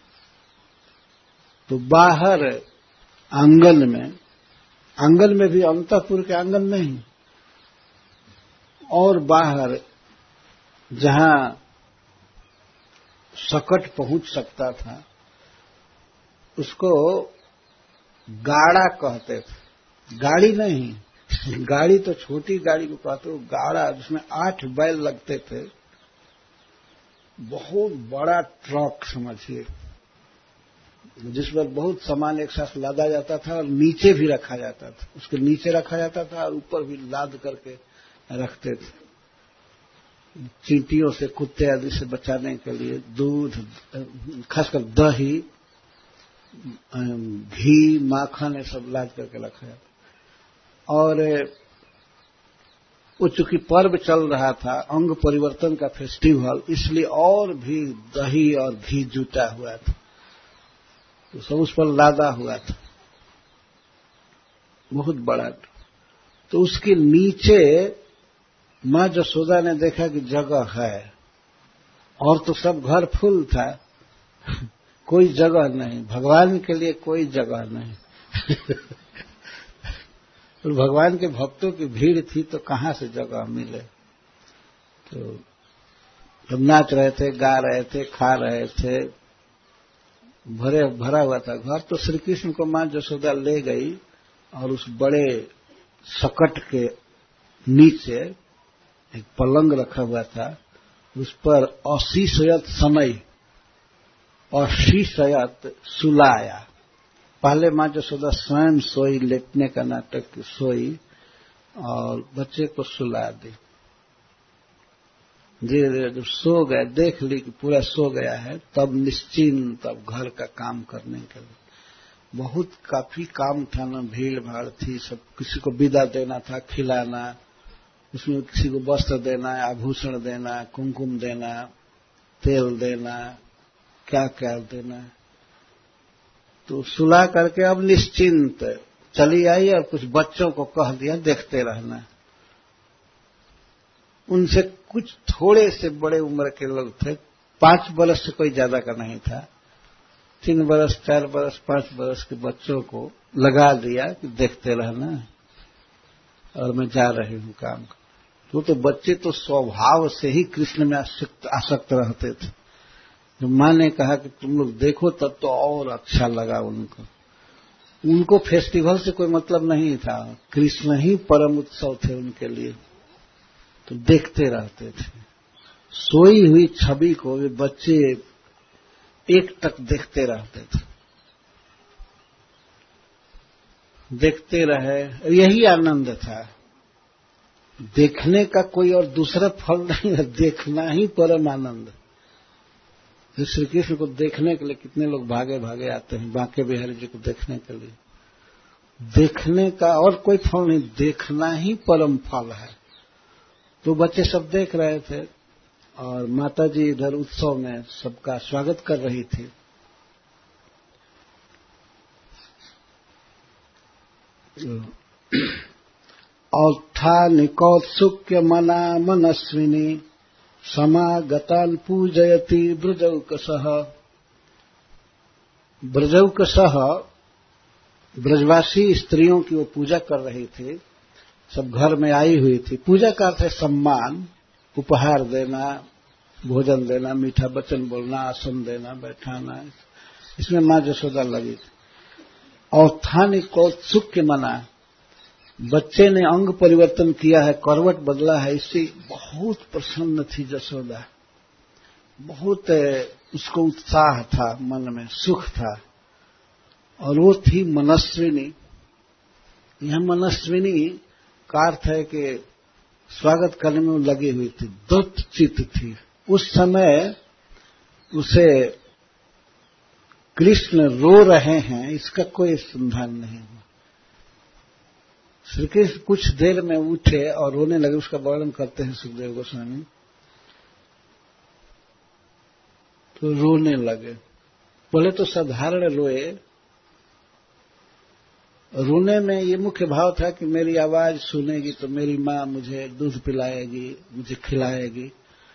तो बाहर आंगन में, आंगन में भी अंतःपुर के आंगन नहीं, और बाहर जहां सकट पहुंच सकता था उसको गाड़ा कहते थे। गाड़ी नहीं, गाड़ी तो छोटी गाड़ी को कहते हो, गाड़ा जिसमें आठ बैल लगते थे, बहुत बड़ा ट्रक समझिए, जिस पर बहुत सामान एक साथ लादा जाता था और नीचे भी रखा जाता था। उसके नीचे रखा जाता था और ऊपर भी लाद करके रखते थे, चींटियों से, कुत्ते आदि से बचाने के लिए। दूध, खासकर दही, घी, माखन, ये सब लाद करके रखा जाता। और वो चूंकि पर्व चल रहा था, अंग परिवर्तन का फेस्टिवल, इसलिए और भी दही और घी जुटा हुआ था, तो सब उस पर लादा हुआ था, बहुत बड़ा। तो उसके नीचे मां जसोदा ने देखा कि जगह है, और तो सब घर फुल था, कोई जगह नहीं, भगवान के लिए कोई जगह नहीं। और भगवान के भक्तों की भीड़ थी तो कहां से जगह मिले। तो सब नाच रहे थे, गा रहे थे, खा रहे थे, भरे भरा हुआ था घर। तो श्री कृष्ण को मां जसोदा ले गई और उस बड़े सकट के नीचे एक पलंग रखा हुआ था, उस पर अशीशयत समय, अशीशयत सुलाया। पहले मां जसोदा स्वयं सोई, लेटने का नाटक सोई और बच्चे को सुला दी। धीरे धीरे जब सो गए, देख ली कि पूरा सो गया है, तब निश्चिंत, तब घर का काम करने के लिए। बहुत काफी काम था ना, भीड़ भाड़ थी, सब किसी को विदा देना था, खिलाना, उसमें किसी को वस्त्र देना, आभूषण देना, कुमकुम देना, तेल देना, क्या क्या देना। तो सुला करके अब निश्चिंत चली आई और कुछ बच्चों को कह दिया देखते रहना। उनसे कुछ थोड़े से बड़े उम्र के लोग थे, पांच बरस से कोई ज्यादा का नहीं था। तीन बरस, चार बरस, पांच बरस के बच्चों को लगा दिया कि देखते रहना और मैं जा रही हूं काम का। तो तो बच्चे तो स्वभाव से ही कृष्ण में आसक्त आसक्त रहते थे। जब मां ने कहा कि तुम लोग देखो तब तो और अच्छा लगा उनको। उनको फेस्टिवल से कोई मतलब नहीं था, कृष्ण ही परम उत्सव थे उनके लिए, तो देखते रहते थे। सोई हुई छवि को वे बच्चे एक टक देखते रहते थे, देखते रहे। यही आनंद था, देखने का कोई और दूसरा फल नहीं है, देखना ही परम आनंद। श्री कृष्ण को देखने के लिए कितने लोग भागे भागे आते हैं, बांके बिहारी जी को देखने के लिए। देखने का और कोई फल नहीं, देखना ही परम फल है। तो बच्चे सब देख रहे थे और माताजी इधर उत्सव में सबका स्वागत कर रही थी। औत्थानिकौत्सुक्य मना मनस्विनी समागतान पूजयति ब्रजौकसः। ब्रजौकसः ब्रजवासी स्त्रियों की वो पूजा कर रही थी, सब घर में आई हुई थी। पूजा का अर्थ है सम्मान, उपहार देना, भोजन देना, मीठा वचन बोलना, आसन देना, बैठाना। इसमें मां यशोदा लगी थी। औत्थानिकौत्सुक्य मना, बच्चे ने अंग परिवर्तन किया है, करवट बदला है, इससे बहुत प्रसन्न थी यशोदा। बहुत उसको उत्साह था, मन में सुख था। और वो थी मनस्विनी। यह मनस्विनी का अर्थ है कि स्वागत करने में वो लगी हुई थी, दत्तचित्त थी। उस समय उसे कृष्ण रो रहे हैं इसका कोई संधान नहीं हुआ। श्री कृष्ण कुछ देर में उठे और रोने लगे। उसका वर्णन करते हैं सुखदेव गोस्वामी। तो रोने लगे, पहले तो साधारण रोए। रोने में ये मुख्य भाव था कि मेरी आवाज सुनेगी तो मेरी मां मुझे दूध पिलाएगी, मुझे खिलाएगी,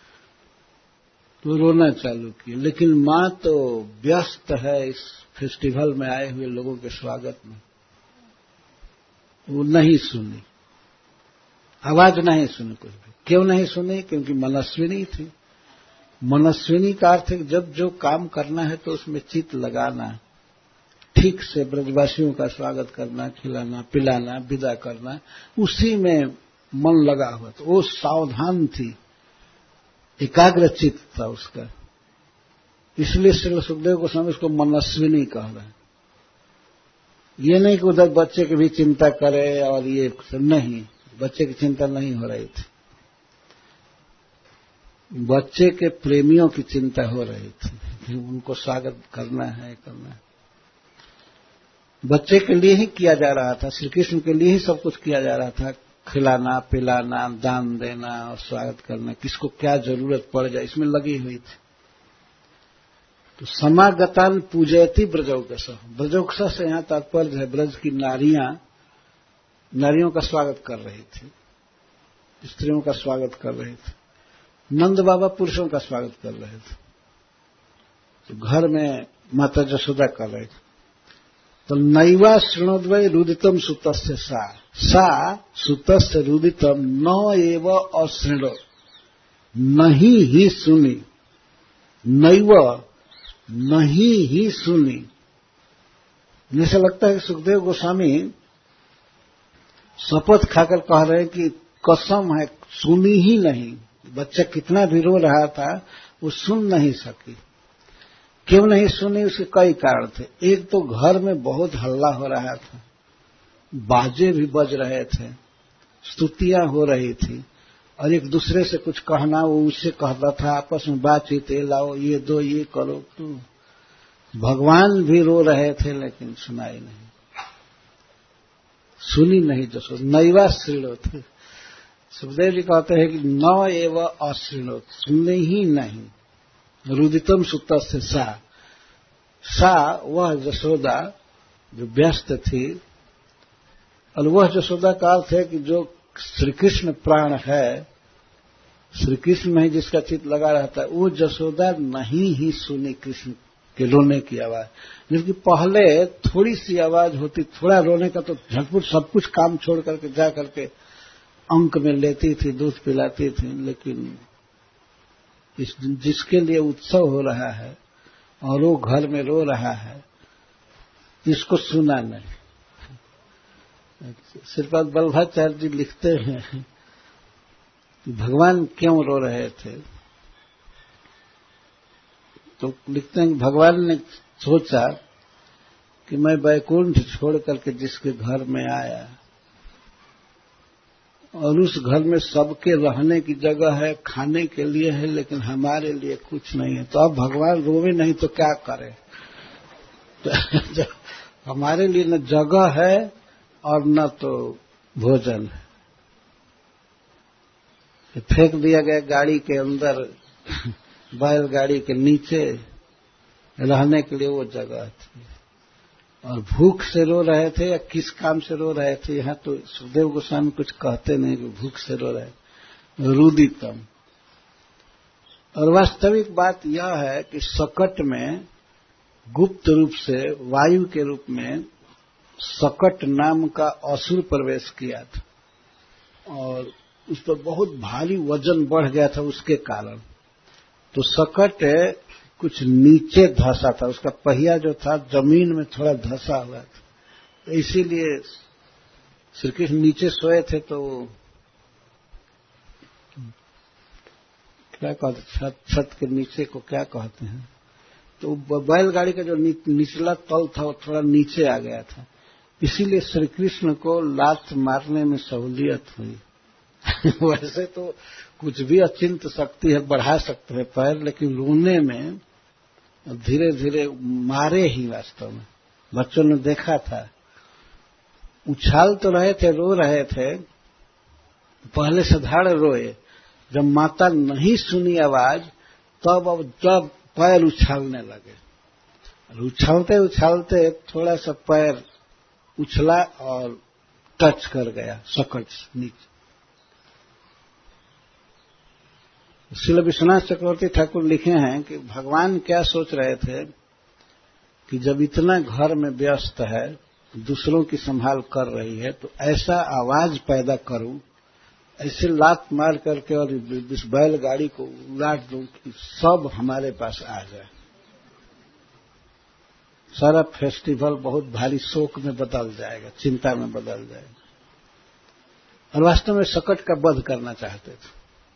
तो रोना चालू किया। लेकिन मां तो व्यस्त है इस फेस्टिवल में आए हुए लोगों के स्वागत में, वो नहीं सुनी, आवाज नहीं सुनी कुछ भी। क्यों नहीं सुनी? क्योंकि मनस्विनी थी। मनस्विनी का अर्थ है कि जब जो काम करना है तो उसमें चित्त लगाना, ठीक से ब्रजवासियों का स्वागत करना, खिलाना, पिलाना, विदा करना, उसी में मन लगा हुआ। तो वो सावधान थी, एकाग्र चित्त था उसका। इसलिए श्री सुखदेव गोस्वामी उसको मनस्विनी कह रहे हैं। ये नहीं कि उधर बच्चे की भी चिंता करे और ये नहीं, बच्चे की चिंता नहीं हो रही थी, बच्चे के प्रेमियों की चिंता हो रही थी कि उनको स्वागत करना है, करना है। बच्चे के लिए ही किया जा रहा था, श्री कृष्ण के लिए ही सब कुछ किया जा रहा था। खिलाना, पिलाना, दान देना और स्वागत करना, किसको क्या जरूरत पड़ जाए, इसमें लगी हुई थी। तो समागतान पूजयति ब्रजौकसः। ब्रजौकसः से यहां तात्पर्य है ब्रज की नारियां, नारियों का स्वागत कर रही थी, स्त्रियों का स्वागत कर रही थी। नंद बाबा पुरुषों का स्वागत कर रहे थे, तो घर में माता यशोदा कर रहे थे। तो नैवा शृणोद्वै रुदितम सुतस्य सा, सा सुतस्य रुदितम न एव अशृणो, नहीं ही सुनी, नैव नहीं ही सुनी। जैसा लगता है कि सुखदेव गोस्वामी शपथ खाकर कह रहे हैं कि कसम है सुनी ही नहीं। बच्चा कितना भी रो रहा था वो सुन नहीं सकी। क्यों नहीं सुनी? उसके कई कारण थे। एक तो घर में बहुत हल्ला हो रहा था, बाजे भी बज रहे थे, स्तुतियां हो रही थी, और एक दूसरे से कुछ कहना, वो उससे कहता था, आपस में बातचीत, ये लाओ, ये दो, ये करो। तो भगवान भी रो रहे थे लेकिन सुनाई नहीं, सुनी नहीं। जसो नैवा श्रीणोत, सुखदेव जी कहते हैं कि न एव अश्रीणोत, सुनने ही नहीं। रुदितम सुत से सा, सा वह यशोदा जो व्यस्त थी, और वह यशोदा का अर्थ है कि जो श्री कृष्ण प्राण है श्री कृष्ण में ही जिसका चित्त लगा रहता है, वो यशोदा नहीं ही सुनी कृष्ण के रोने की आवाज। जबकि पहले थोड़ी सी आवाज होती, थोड़ा रोने का, तो झटपट सब कुछ काम छोड़ करके जा करके अंक में लेती थी, दूध पिलाती थी। लेकिन इस जिसके लिए उत्सव हो रहा है और वो घर में रो रहा है, इसको सुना नहीं। श्रीपाद वल्लभाचार्य जी लिखते हैं भगवान क्यों रो रहे थे, तो लिखते हैं कि भगवान ने सोचा कि मैं वैकुंठ छोड़ करके जिसके घर में आया और उस घर में सबके रहने की जगह है, खाने के लिए है, लेकिन हमारे लिए कुछ नहीं है, तो अब भगवान रोवे नहीं तो क्या करे। तो हमारे लिए न जगह है और न तो भोजन है। फेंक दिया गया गाड़ी के अंदर, बैलगाड़ी के नीचे रहने के लिए वो जगह थी, और भूख से रो रहे थे या किस काम से रो रहे थे, यहाँ तो सुखदेव गोस्वामी कुछ कहते नहीं कि भूख से रो रहे, रुदितम। और वास्तविक बात यह है कि सकट में गुप्त रूप से वायु के रूप में सकट नाम का असुर प्रवेश किया था, और उस पर बहुत भारी वजन बढ़ गया था उसके कारण। तो सकट कुछ नीचे धंसा था, उसका पहिया जो था जमीन में थोड़ा धंसा हुआ था, तो इसीलिए श्री कृष्ण नीचे सोए थे, तो क्या कहते, छत छत के नीचे को क्या कहते हैं, तो बैलगाड़ी का जो निचला तल था वो थोड़ा नीचे आ गया था, इसीलिए श्री कृष्ण को लात मारने में सहूलियत हुई। वैसे तो कुछ भी अचिंत शक्ति है, बढ़ा सकते हैं पैर, लेकिन रोने में धीरे धीरे मारे ही। वास्तव में बच्चों ने देखा था, उछाल तो रहे थे, रो रहे थे, पहले साधारण रोए, जब माता नहीं सुनी आवाज तब अब जब पैर उछालने लगे, उछालते उछालते थोड़ा सा पैर उछला और टच कर गया सकट नीचे। श्रील विश्वनाथ चक्रवर्ती ठाकुर लिखे हैं कि भगवान क्या सोच रहे थे कि जब इतना घर में व्यस्त है, दूसरों की संभाल कर रही है, तो ऐसा आवाज पैदा करूं, ऐसे लात मार करके और इस बैलगाड़ी को उलाट दूं कि सब हमारे पास आ जाए। सारा फेस्टिवल बहुत भारी शोक में बदल जाएगा, चिंता में बदल जाएगा। और वास्तव में सकट का वध करना चाहते थे।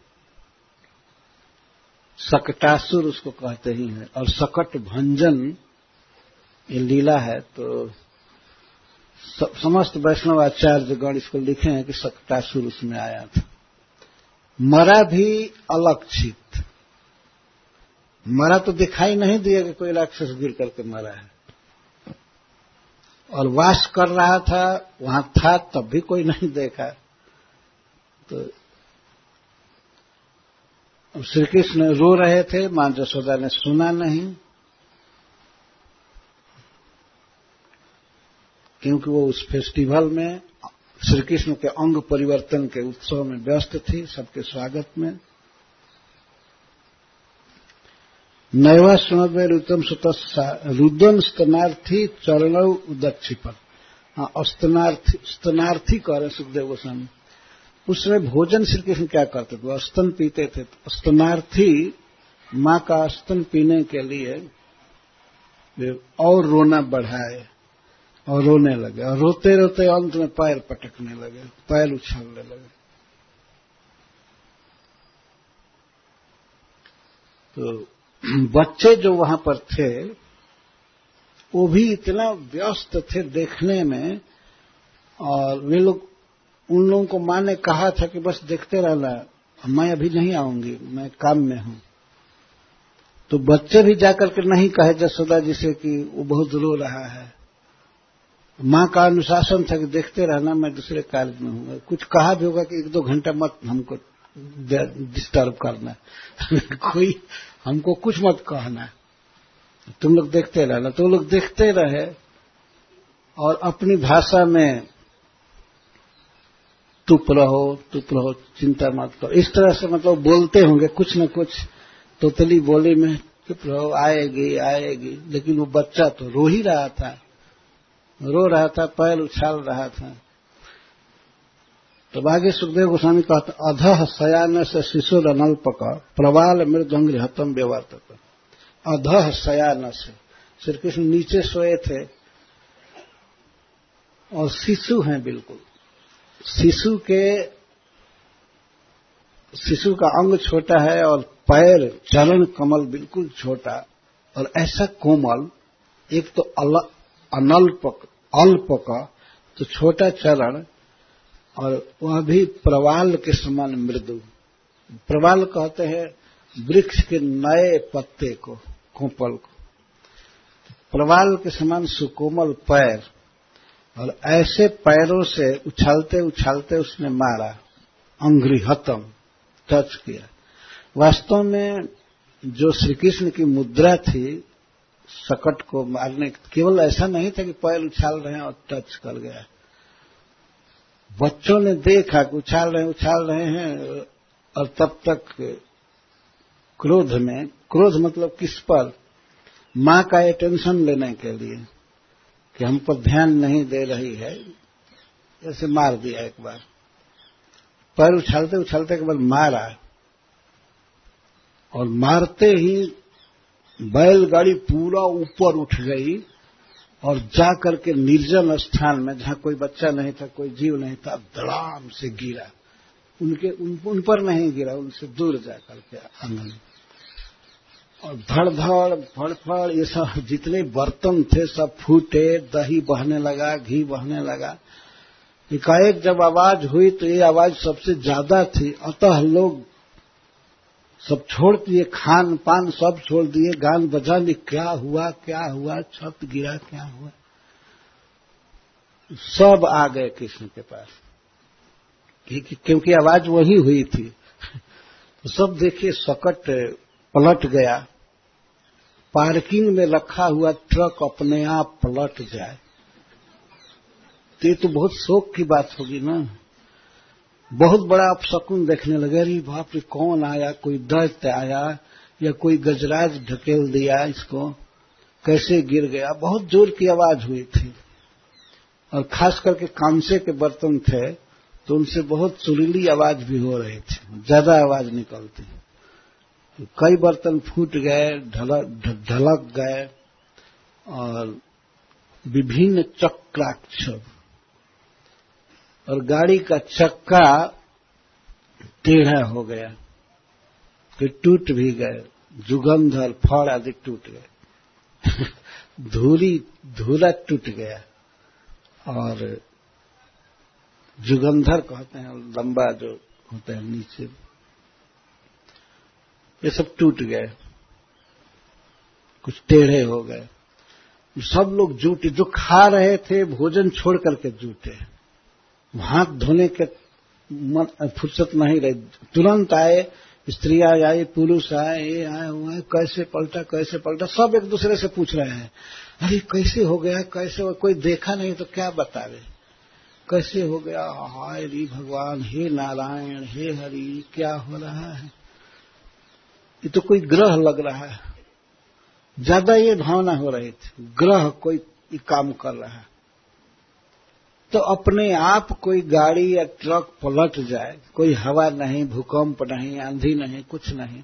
सकटासुर उसको कहते ही हैं, और सकट भंजन ये लीला है। तो समस्त वैष्णव आचार्यगण इसको लिखे हैं कि सकटासुर उसमें आया था। मरा भी अलक्षित, मरा तो दिखाई नहीं दिया कि कोई राक्षस गिर करके मरा है, और वास कर रहा था, वहां था तब भी कोई नहीं देखा। तो श्री कृष्ण रो रहे थे, मां यशोदा ने सुना नहीं, क्योंकि वो उस फेस्टिवल में श्री कृष्ण के अंग परिवर्तन के उत्सव में व्यस्त थी, सबके स्वागत में। नैवा सुमद्वै रुतम सुतस्सा रुदन स्तनार्थी चरणौ उदक्षिपन। हाँ, स्तनार्थी स्तनार्थी कह रहे सुखदेव गोस्वामी। उसमें भोजन श्री कृष्ण क्या करते थे, स्तन पीते थे। तो स्तनार्थी मां का स्तन पीने के लिए वे और रोना बढ़ाए और रोने लगे, और रोते रोते अंत में पैर पटकने लगे, पैर उछलने लगे। तो बच्चे जो वहां पर थे वो भी इतना व्यस्त थे देखने में, और वे लोग, उन लोगों को मां ने कहा था कि बस देखते रहना, मैं अभी नहीं आऊंगी, मैं काम में हूं। तो बच्चे भी जाकर के नहीं कहे यशोदा जी से कि वो बहुत रो रहा है। मां का अनुशासन था कि देखते रहना, मैं दूसरे कार्य में हूं। कुछ कहा भी होगा कि एक दो घंटा मत हमको डिस्टर्ब करना, कोई हमको कुछ मत कहना, तुम लोग देखते रहना। तो लोग देखते रहे और अपनी भाषा में चुप रहो चुप रहो, चिंता मत करो, इस तरह से मतलब बोलते होंगे कुछ न कुछ तोतली बोली में, चुप रहो, आएगी आएगी। लेकिन वो बच्चा तो रो ही रहा था, रो रहा था, पैर उछाल रहा था। तो आगे सुखदेव गोस्वामी कहते अधः शयान से शिशुर अनल्पक प्रवाल मृदंग्रि हतम व्यवर्तक। अधः शयान से श्री कृष्ण नीचे सोए थे और शिशु हैं बिल्कुल, शिशु के शिशु का अंग छोटा है और पैर चरण कमल बिल्कुल छोटा और ऐसा कोमल, एक तो अनल्पक अल्पक तो छोटा चरण और वह भी प्रवाल के समान मृदु। प्रवाल कहते हैं वृक्ष के नए पत्ते को, कोपल को, प्रवाल के समान सुकोमल पैर और ऐसे पैरों से उछालते उछालते उसने मारा, अंग्रिहतम टच किया। वास्तव में जो श्री कृष्ण की मुद्रा थी सकट को मारने, केवल ऐसा नहीं था कि पैर उछाल रहे हैं और टच कर गया। बच्चों ने देखा कि उछाल रहे हैं उछाल रहे हैं और तब तक क्रोध में, क्रोध मतलब किस पर, मां का अटेंशन लेने के लिए कि हम पर ध्यान नहीं दे रही है, ऐसे मार दिया एक बार, पैर उछालते उछालते एक बार मारा और मारते ही बैलगाड़ी पूरा ऊपर उठ गई और जा करके निर्जन स्थान में जहां कोई बच्चा नहीं था, कोई जीव नहीं था, धड़ाम से गिरा। उनके उन, उन पर नहीं गिरा, उनसे दूर जा करके आंगन, और धड़ धड़ फड़फड़ ये सब जितने बर्तन थे सब फूटे, दही बहने लगा, घी बहने लगा। एकाएक जब आवाज हुई तो ये आवाज सबसे ज्यादा थी, अतः लोग सब छोड़ दिए, खान पान सब छोड़ दिए, गान बजाने, क्या हुआ क्या हुआ, छत गिरा, क्या हुआ, सब आ गए कृष्ण के पास, क्योंकि आवाज वही हुई थी। तो सब देखिए सकट पलट गया, पार्किंग में रखा हुआ ट्रक अपने आप पलट जाए तो ये तो बहुत शोक की बात होगी ना। बहुत बड़ा अपशकुन देखने लगे, अरे बाप रे कौन आया, कोई दैत्य आया या कोई गजराज ढकेल दिया इसको, कैसे गिर गया। बहुत जोर की आवाज हुई थी और खास करके कांसे के बर्तन थे तो उनसे बहुत सुरीली आवाज भी हो रही थी, ज्यादा आवाज निकलती। कई बर्तन फूट गए, ढलक ढलक गए और विभिन्न चक्राक्षर और गाड़ी का चक्का टेढ़ा हो गया, फिर टूट भी गए, जुगंध और फड़ आदि टूट गए धूरी धूला टूट गया और जुगंधर कहते हैं लंबा जो होता है नीचे, ये सब टूट गए, कुछ टेढ़े हो गए। सब लोग जुटे, जो खा रहे थे भोजन छोड़ करके जुटे, हाथ धोने के फुर्सत नहीं रही, तुरंत आए, स्त्रियां आई, पुरुष आए, ये आए हुए, कैसे पलटा कैसे पलटा, सब एक दूसरे से पूछ रहे हैं, अरे कैसे हो गया, कैसे हो, कोई देखा नहीं तो क्या बतावे, कैसे हो गया, हाय री भगवान, हे नारायण, हे हरि, क्या हो रहा है, ये तो कोई ग्रह लग रहा है। ज्यादा ये भावना हो रही थी, ग्रह कोई काम कर रहा है। तो अपने आप कोई गाड़ी या ट्रक पलट जाए, कोई हवा नहीं, भूकंप नहीं, आंधी नहीं, कुछ नहीं,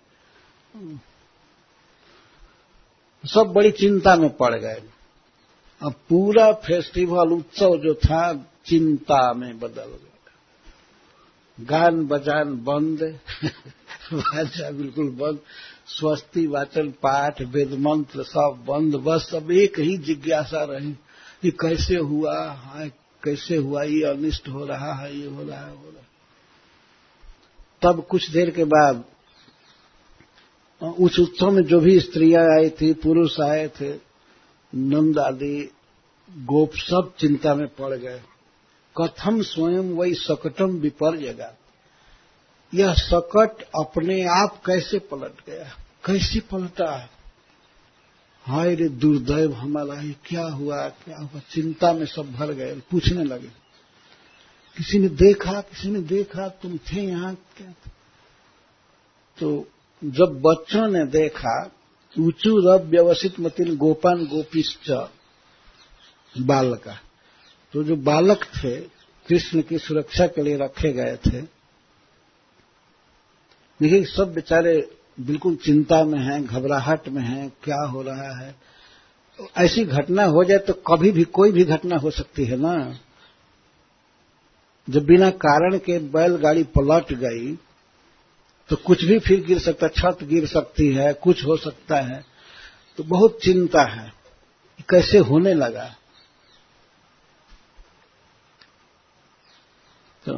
सब बड़ी चिंता में पड़ गए। अब पूरा फेस्टिवल उत्सव जो था चिंता में बदल गया, गान बजान बंद बाजा बिल्कुल बंद, स्वस्ति वाचन पाठ वेद मंत्र सब बंद, बस अब एक ही जिज्ञासा रही, ये कैसे हुआ, हाँ कैसे हुआ, ये अनिष्ट हो रहा है, ये हो रहा है हो रहा है। तब कुछ देर के बाद उस उत्सव में जो भी स्त्रियां आई थी, पुरुष आए थे, नंद आदि गोप सब चिंता में पड़ गए। कथम स्वयं वही सकटम विपर्यगा, यह सकट अपने आप कैसे पलट गया, कैसे पलटा, हाय रे दुर्दैव हमारा, ये क्या हुआ क्या हुआ, चिंता में सब भर गए, पूछने लगे। किसी ने देखा, किसी ने देखा, तुम थे यहां क्या? तो जब बच्चों ने देखा, ऊंचू रब व्यवसित मतिल गोपान गोपीश्च बालका, तो जो बालक थे कृष्ण की सुरक्षा के लिए रखे गए थे, देखिए सब बेचारे बिल्कुल चिंता में हैं, घबराहट में हैं, क्या हो रहा है। ऐसी घटना हो जाए तो कभी भी कोई भी घटना हो सकती है ना। जब बिना कारण के बैलगाड़ी पलट गई तो कुछ भी फिर गिर सकता, छत गिर सकती है, कुछ हो सकता है। तो बहुत चिंता है, कैसे होने लगा। तो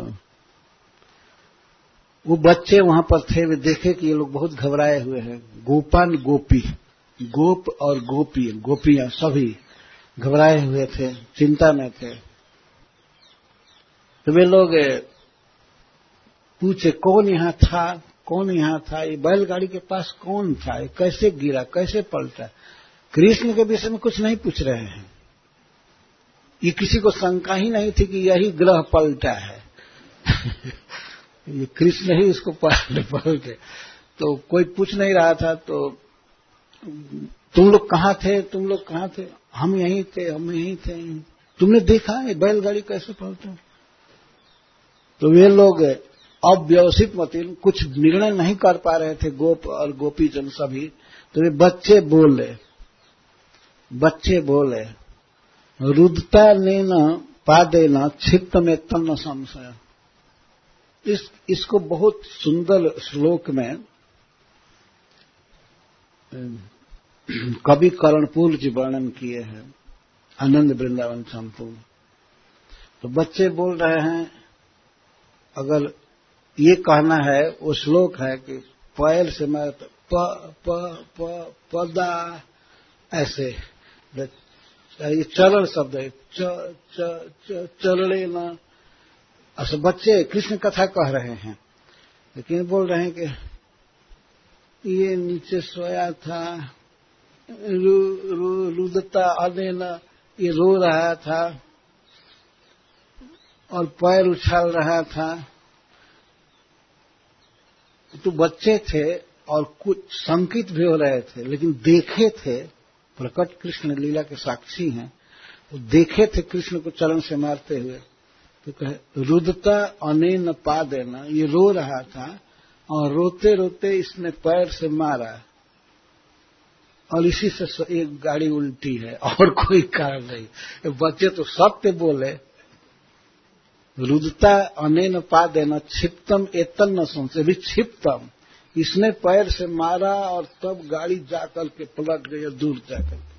वो बच्चे वहां पर थे, वे देखे कि ये लोग बहुत घबराए हुए हैं। गोपान गोपी, गोप और गोपी, गोपियां सभी घबराए हुए थे, चिंता में थे। तो वे लोग पूछे कौन यहां था, कौन यहां था, ये बैलगाड़ी के पास कौन था, ये कैसे गिरा, कैसे पलटा। कृष्ण के विषय में कुछ नहीं पूछ रहे हैं। ये किसी को शंका ही नहीं थी कि यही ग्रह पलटा है। ये कृष्ण ही इसको पलटे। तो कोई पूछ नहीं रहा था। तो तुम लोग कहां थे, तुम लोग कहां थे? हम यहीं थे, हम यहीं थे। तुमने देखा ये बैलगाड़ी कैसे पलटा? तो वे लोग अव्यवसित मतिन कुछ निर्णय नहीं कर पा रहे थे, गोप और गोपीजन सभी। तो वे बच्चे बोले, बच्चे बोले रुदता नेन पादेन क्षिप्त में तन्न संशय। इस इसको बहुत सुंदर श्लोक में कवि कर्णपूर जी वर्णन किए हैं, आनंद वृंदावन संपूर्ण। तो बच्चे बोल रहे हैं, अगर ये कहना है, वो श्लोक है कि पैर से मैं प प प पदा, ऐसे ये चरण शब्द है, च च च चलने न। अच्छा बच्चे कृष्ण कथा कह रहे हैं, लेकिन बोल रहे हैं कि ये नीचे सोया था, रू, रू, रुदता अने न, ये रो रहा था और पैर उछाल रहा था। तो बच्चे थे और कुछ संकित भी हो रहे थे, लेकिन देखे थे, प्रकट कृष्ण लीला के साक्षी हैं, वो देखे थे कृष्ण को चरण से मारते हुए। तो कहे रुदता अनेन पा देना, ये रो रहा था और रोते रोते इसने पैर से मारा और इसी से एक गाड़ी उल्टी है, और कोई कारण नहीं। बच्चे तो सत्य बोले, रुदता अनेन पा देना क्षिप्तम एतन न संशय, भी क्षिप्तम, इसने पैर से मारा और तब गाड़ी जाकर के पलट गई दूर जाकर के,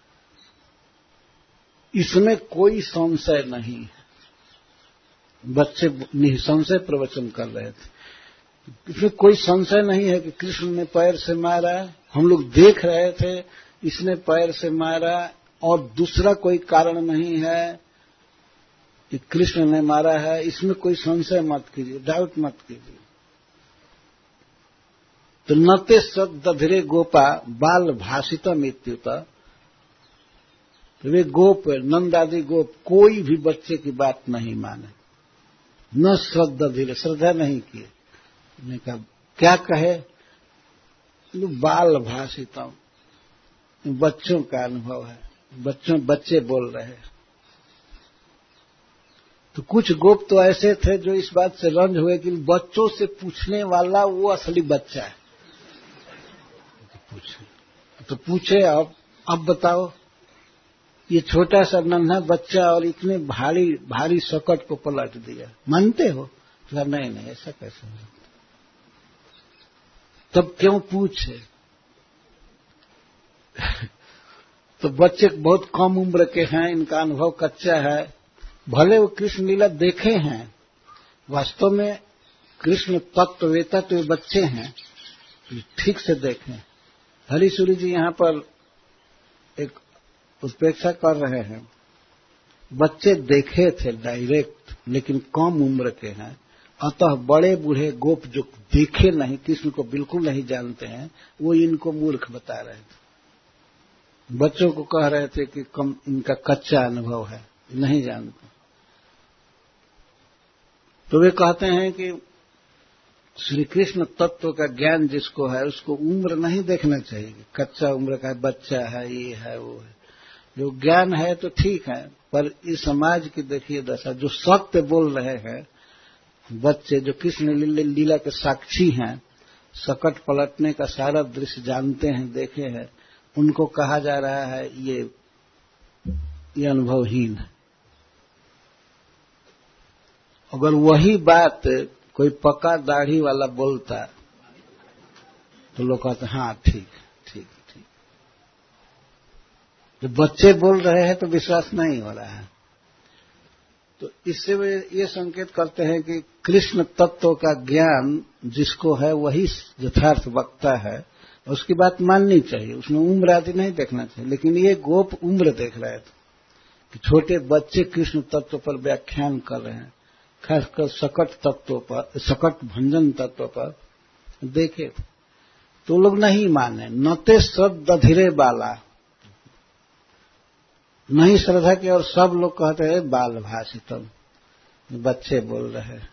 इसमें कोई संशय नहीं है। बच्चे निसंशय प्रवचन कर रहे थे, इसमें कोई संशय नहीं है कि कृष्ण ने पैर से मारा, हम लोग देख रहे थे इसने पैर से मारा, और दूसरा कोई कारण नहीं है कि कृष्ण ने मारा है। इसमें कोई संशय मत कीजिए, डाउट मत कीजिए। तो नते सदधिरे गोपा बाल भाषितम इत्युता, वे गोप, नंद आदि गोप कोई भी बच्चे की बात नहीं माने, न श्रद्धा धीरे, श्रद्धा नहीं किए। ने कहा क्या कहे, बाल भाषितम, बच्चों का अनुभव है, बच्चों बच्चे बोल रहे हैं। तो कुछ गोप तो ऐसे थे जो इस बात से रंज हुए कि बच्चों से पूछने वाला वो असली बच्चा है। तो पूछे तो पूछे अब अब बताओ, ये छोटा सा नन्हा बच्चा और इतने भारी भारी सकट को पलट दिया, मानते हो? तो नहीं नहीं, ऐसा कैसे हो? तब क्यों पूछे? तो बच्चे बहुत कम उम्र के हैं, इनका अनुभव कच्चा है। भले वो कृष्ण लीला देखे हैं, वास्तव में कृष्ण तत्ववेता तो वे बच्चे हैं, ठीक से देखें। हरीशूरी जी यहाँ पर एक उत्प्रेक्षा कर रहे हैं, बच्चे देखे थे डायरेक्ट, लेकिन कम उम्र के हैं, अतः बड़े बूढ़े गोप जो देखे नहीं, कृष्ण को बिल्कुल नहीं जानते हैं, वो इनको मूर्ख बता रहे थे। बच्चों को कह रहे थे कि कम इनका कच्चा अनुभव है, नहीं जानते। तो वे कहते हैं कि श्री कृष्ण तत्व का ज्ञान जिसको है उसको उम्र नहीं देखना चाहिए, कच्चा उम्र का बच्चा है, ये है वो है। जो ज्ञान है तो ठीक है, पर इस समाज की देखिए दशा, जो सत्य बोल रहे हैं बच्चे, जो कृष्ण लीला के साक्षी हैं, सकट पलटने का सारा दृश्य जानते हैं, देखे हैं, उनको कहा जा रहा है ये ये अनुभवहीन है। अगर वही बात कोई पक्का दाढ़ी वाला बोलता तो लोग कहते हाँ ठीक ठीक ठीक। जब बच्चे बोल रहे हैं तो विश्वास नहीं हो रहा है। तो इससे वे ये संकेत करते हैं कि कृष्ण तत्व का ज्ञान जिसको है वही यथार्थ वक्ता है, उसकी बात माननी चाहिए, उसमें उम्र आदि नहीं देखना चाहिए। लेकिन ये गोप उम्र देख रहे थे कि छोटे बच्चे कृष्ण तत्व पर व्याख्यान कर रहे हैं, खासकर सकट तत्व पर, सकट भंजन तत्व पर देखे थे तो लोग नहीं माने। नते सब दधिरे बाला, नहीं श्रद्धा की, और सब लोग कहते हैं बाल भाषितम, बच्चे बोल रहे हैं।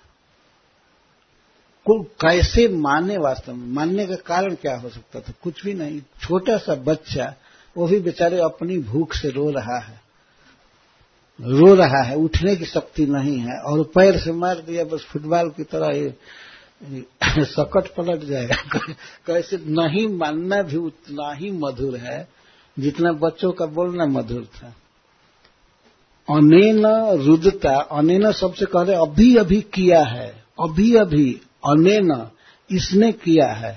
कुल कैसे माने? वास्तव में मानने का कारण क्या हो सकता था? कुछ भी नहीं। छोटा सा बच्चा, वो भी बेचारे अपनी भूख से रो रहा है, रो रहा है, उठने की शक्ति नहीं है, और पैर से मार दिया बस फुटबॉल की तरह ये, ये सकट पलट जाएगा। कैसे? नहीं मानना भी उतना ही मधुर है जितना बच्चों का बोलना मधुर था। अनेन रुदता, अनेन सबसे कह रहे अभी अभी किया है, अभी अभी, अनेन इसने किया है।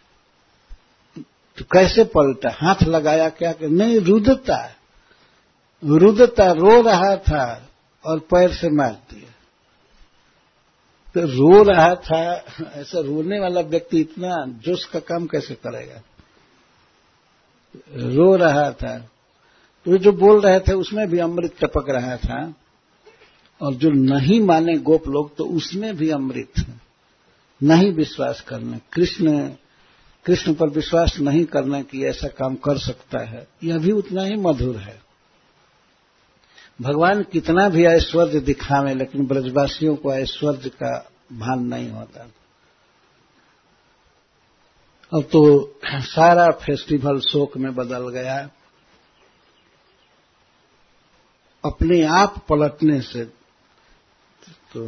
तो कैसे पलटा? हाथ लगाया क्या? कि नहीं, रुदता, रुदता रो रहा था और पैर से मार दिया। तो रो रहा था, ऐसा रोने वाला व्यक्ति इतना जोश का काम कैसे करेगा? रो रहा था तो जो बोल रहे थे उसमें भी अमृत टपक रहा था, और जो नहीं माने गोप लोग तो उसमें भी अमृत है। नहीं विश्वास करना, कृष्ण कृष्ण पर विश्वास नहीं करना कि ऐसा काम कर सकता है, यह भी उतना ही मधुर है। भगवान कितना भी ऐश्वर्य दिखावे, लेकिन ब्रजवासियों को ऐश्वर्य का भान नहीं होता। अब तो सारा फेस्टिवल शोक में बदल गया, अपने आप पलटने से। तो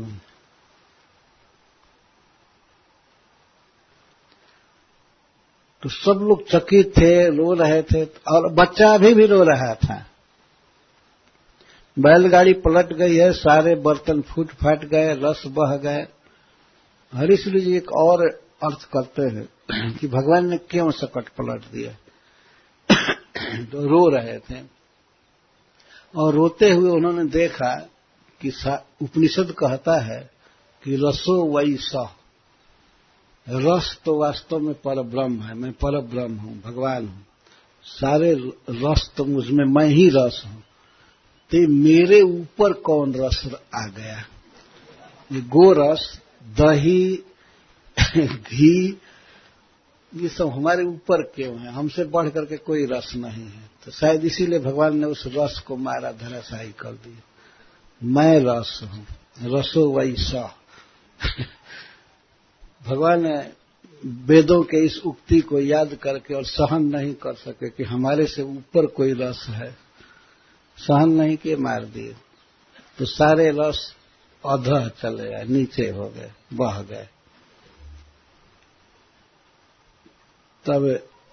तो सब लोग चकित थे, रो रहे थे, और बच्चा अभी भी रो रहा था। बैलगाड़ी पलट गई है, सारे बर्तन फूट फाट गए, रस बह गए। हरीश्वरी जी एक और अर्थ करते हैं कि भगवान ने क्यों सकट पलट दिया। तो रो रहे थे, और रोते हुए उन्होंने देखा कि उपनिषद कहता है कि रसो वही स, रस तो वास्तव में परब्रह्म है, मैं परब्रह्म हूं, भगवान हूं, सारे रस तो मुझमें, मैं ही रस हूं। तो मेरे ऊपर कौन रस आ गया? ये गोरस, दही, घी, ये सब हमारे ऊपर क्यों है? हमसे बढ़ करके कोई रस नहीं है। तो शायद इसीलिए भगवान ने उस रस को मारा, धराशायी कर दिया। मैं रस हूं, रसो वही स। भगवान वेदों के इस उक्ति को याद करके और सहन नहीं कर सके कि हमारे से ऊपर कोई रस है, सहन नहीं किए, मार दिए। तो सारे रस अधः चले गए, नीचे हो गए, बह गए। तब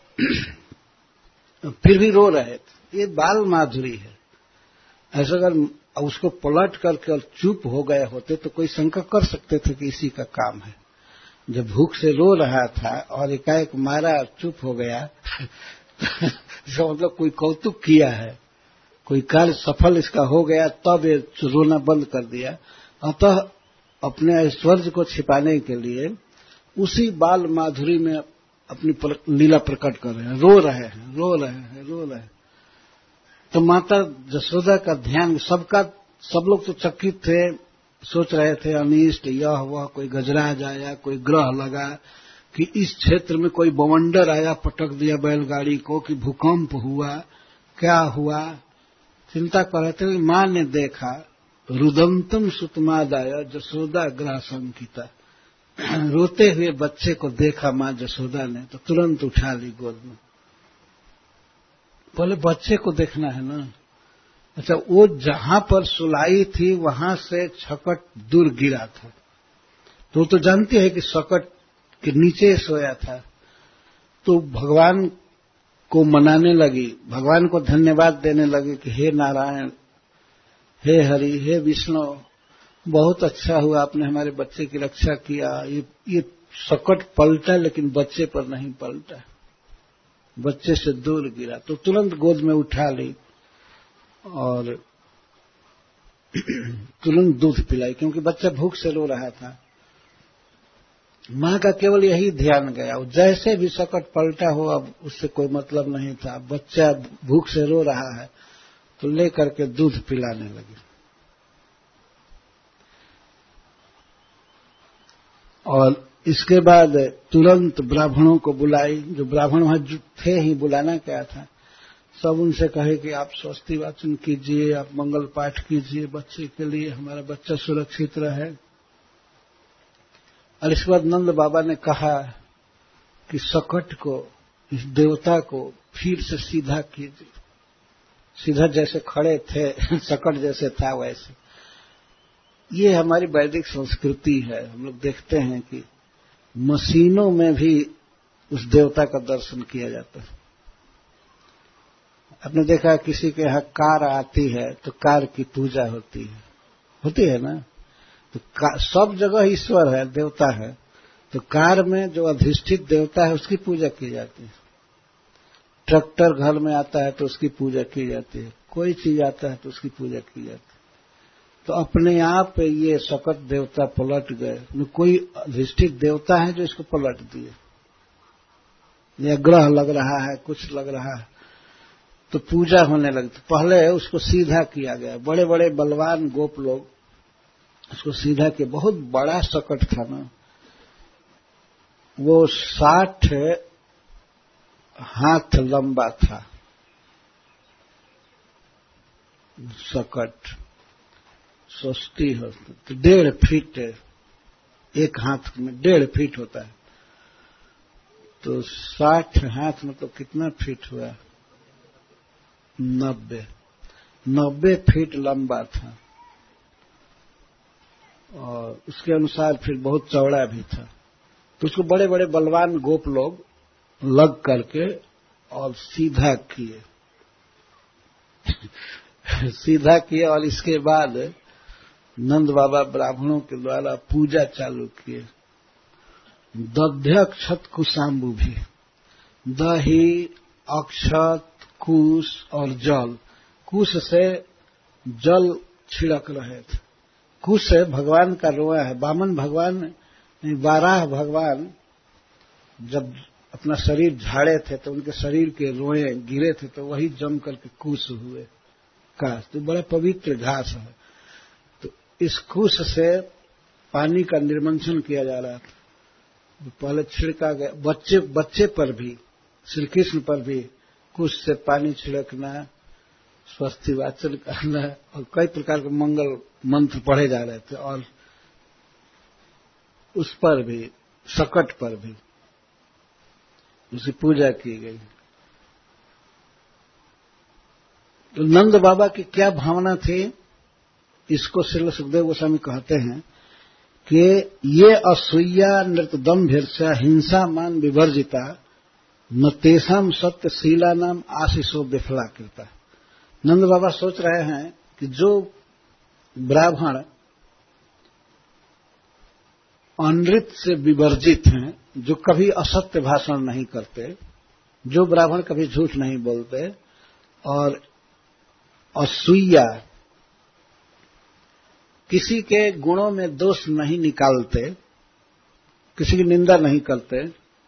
फिर भी रो रहे थे। ये बाल माधुरी है। ऐसा अगर उसको पलट करके और चुप हो गए होते तो कोई शंका कर सकते थे कि इसी का काम है। जब भूख से रो रहा था और एकाएक मारा और चुप हो गया तो मतलब कोई कौतुक किया है, कोई कार्य सफल इसका हो गया, तब ये रोना बंद कर दिया। अतः अपने ऐश्वर्य को छिपाने के लिए उसी बाल माधुरी में अपनी लीला प्रकट कर रहे हैं, रो रहे हैं, रो रहे हैं, रो रहे हैं। तो माता जसोदा का ध्यान, सबका, सब लोग तो चकित थे, सोच रहे थे अनिष्ट, यह वह, कोई गजराज आया, कोई ग्रह लगा, कि इस क्षेत्र में कोई बवंडर आया, पटक दिया बैलगाड़ी को, कि भूकंप हुआ, क्या हुआ, चिंता कर रहे थे। मां ने देखा रुदंतम सुतमादाय जसोदा ग्रासंकिता। रोते हुए बच्चे को देखा मां जसोदा ने तो तुरंत उठा ली गोद में। पहले बच्चे को देखना है ना। अच्छा, वो जहां पर सुलाई थी वहां से छकट दूर गिरा था, तो तो जानती है कि सकट के नीचे सोया था। तो भगवान को मनाने लगी, भगवान को धन्यवाद देने लगी कि हे नारायण, हे हरि, हे विष्णु, बहुत अच्छा हुआ आपने हमारे बच्चे की रक्षा किया। ये ये सकट पलटा लेकिन बच्चे पर नहीं पलटा, बच्चे से दूर गिरा। तो तुरंत गोद में उठा ली और तुरंत दूध पिलाई, क्योंकि बच्चा भूख से रो रहा था। मां का केवल यही ध्यान गया, जैसे भी सकट पलटा हो अब उससे कोई मतलब नहीं था, बच्चा भूख से रो रहा है तो लेकर के दूध पिलाने लगी। और इसके बाद तुरंत ब्राह्मणों को बुलाई, जो ब्राह्मण वहां थे ही, बुलाना क्या था। सब उनसे कहे कि आप स्वस्ति वाचन कीजिए, आप मंगल पाठ कीजिए बच्चे के लिए, हमारा बच्चा सुरक्षित रहे। और इसके बाद नंद बाबा ने कहा कि सकट को, इस देवता को फिर से सीधा कीजिए। सीधा जैसे खड़े थे, सकट जैसे था वैसे। ये हमारी वैदिक संस्कृति है। हम लोग देखते हैं कि मशीनों में भी उस देवता का दर्शन किया जाता है। आपने देखा किसी के यहाँ कार आती है तो कार की पूजा होती है, होती है ना। तो सब जगह ईश्वर है, देवता है, तो कार में जो अधिष्ठित देवता है उसकी पूजा की जाती है। ट्रैक्टर घर में आता है तो उसकी पूजा की जाती है, कोई चीज आता है तो उसकी पूजा की जाती है। तो अपने आप ये सकट देवता पलट गए। कोई अधिष्ठित देवता है जो इसको पलट दिए, या ग्रह लग रहा है, कुछ लग रहा है, तो पूजा होने लगती। पहले उसको सीधा किया गया, बड़े बड़े बलवान गोप लोग उसको सीधा किया। बहुत बड़ा सकट था ना, वो साठ हाथ लंबा था सकट। सोचती हो तो डेढ़ फीट, एक हाथ में डेढ़ फीट होता है, तो साठ हाथ मतलब कितना फीट हुआ, नब्बे नब्बे फीट लंबा था। और उसके अनुसार फिर बहुत चौड़ा भी था। तो उसको बड़े बड़े बलवान गोप लोग लग करके और सीधा किए सीधा किए। और इसके बाद नंद बाबा ब्राह्मणों के द्वारा पूजा चालू किए। दध्यक्षत कुशाम्बु भी, दही, अक्षत, कुश और जल। कुश से जल छिड़क रहे थे। कुश से भगवान का रोआ है। वामन भगवान, वाराह भगवान जब अपना शरीर झाड़े थे तो उनके शरीर के रोए गिरे थे, तो वही जम करके कुश हुए घास। तो बड़ा पवित्र घास है। तो इस कुश से पानी का निर्मंथन किया जा रहा था। पहले छिड़का गया, बच्चे बच्चे पर भी, श्री कृष्ण पर भी कुश से पानी छिड़कना, स्वस्ति वाचन करना और कई प्रकार के मंगल मंत्र पढ़े जा रहे थे। और उस पर भी, सकट पर भी उसकी पूजा की गई। तो नंद बाबा की क्या भावना थी, इसको श्रील सुखदेव गोस्वामी कहते हैं कि ये असूया नृतदम्भिर्चा हिंसा मान विवर्जिता न तेषाम सत्य शीला नाम आशीषो विफला कृता। नंद बाबा सोच रहे हैं कि जो ब्राह्मण अनृत से विवर्जित हैं, जो कभी असत्य भाषण नहीं करते, जो ब्राह्मण कभी झूठ नहीं बोलते, और असूया किसी के गुणों में दोष नहीं निकालते, किसी की निंदा नहीं करते,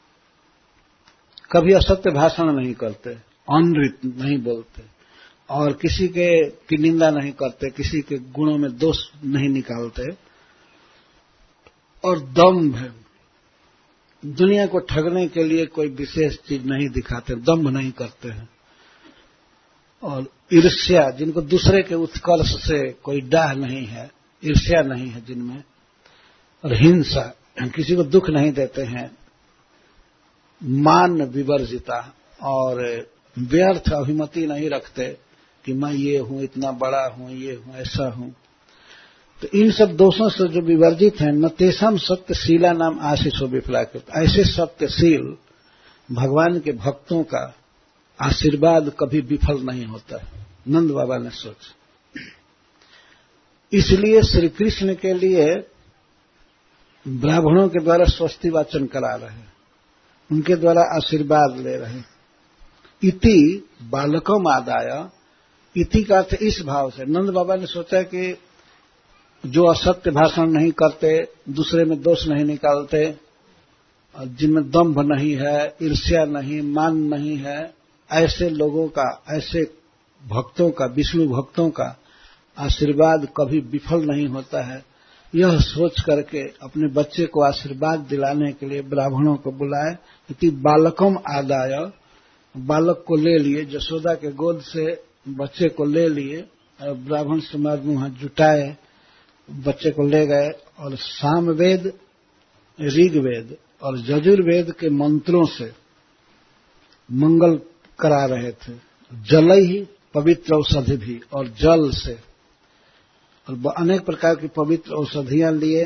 कभी असत्य भाषण नहीं करते, अनृत नहीं बोलते, और किसी के की निंदा नहीं करते, किसी के गुणों में दोष नहीं निकालते, और दंभ, दुनिया को ठगने के लिए कोई विशेष चीज नहीं दिखाते, दंभ नहीं करते हैं, और ईर्ष्या, जिनको दूसरे के उत्कर्ष से कोई डाह नहीं है, ईर्ष्या नहीं है जिनमें, और हिंसा, किसी को दुख नहीं देते हैं, मान विवर्जिता, और व्यर्थ अभिमति नहीं रखते कि मैं ये हूं, इतना बड़ा हूं, ये हूं, ऐसा हूं। तो इन सब दोषों से जो विवर्जित हैं, न तेषाम सत्यशीला नाम आशीषो विफलाकृत, ऐसे सत्यशील भगवान के भक्तों का आशीर्वाद कभी विफल नहीं होता है। नंद बाबा ने सोच, इसलिए श्री कृष्ण के लिए ब्राह्मणों के द्वारा स्वस्ति वाचन करा रहे हैं, उनके द्वारा आशीर्वाद ले रहे हैं। इति बालकम आदाय, इति का अर्थ इस भाव से, नंद बाबा ने सोचा कि जो असत्य भाषण नहीं करते, दूसरे में दोष नहीं निकालते, जिनमें दंभ नहीं है, ईर्ष्या नहीं, मान नहीं है, ऐसे लोगों का, ऐसे भक्तों का, विष्णु भक्तों का आशीर्वाद कभी विफल नहीं होता है। यह सोच करके अपने बच्चे को आशीर्वाद दिलाने के लिए ब्राह्मणों को बुलाए। इति बालकम आदाय, बालक को ले लिए, यशोदा के गोद से बच्चे को ले लिए और ब्राह्मण समाज में वहां जुटाए, बच्चे को ले गए और सामवेद, ऋग्वेद और यजुर्वेद के मंत्रों से मंगल करा रहे थे। जल ही पवित्र औषधि भी, और जल से, और अनेक प्रकार की पवित्र औषधियां लिए।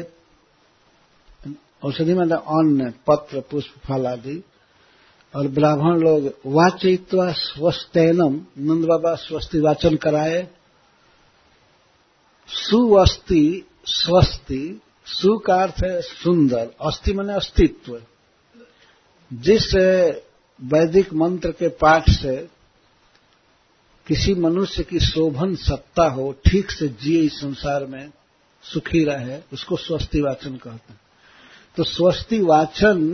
औषधि मतलब अन्न, पत्र, पुष्प, फल आदि। और ब्राह्मण लोग वाचयित्वा स्वस्तेनम, नंद बाबा स्वस्ति वाचन कराए। सुअस्ति, स्वस्ति, सु का अर्थ है सुंदर, अस्थि माने अस्तित्व। जिस वैदिक मंत्र के पाठ से किसी मनुष्य की शोभन सत्ता हो, ठीक से जिए इस संसार में, सुखी रहे, उसको स्वस्ति वाचन कहते हैं। तो स्वस्ति वाचन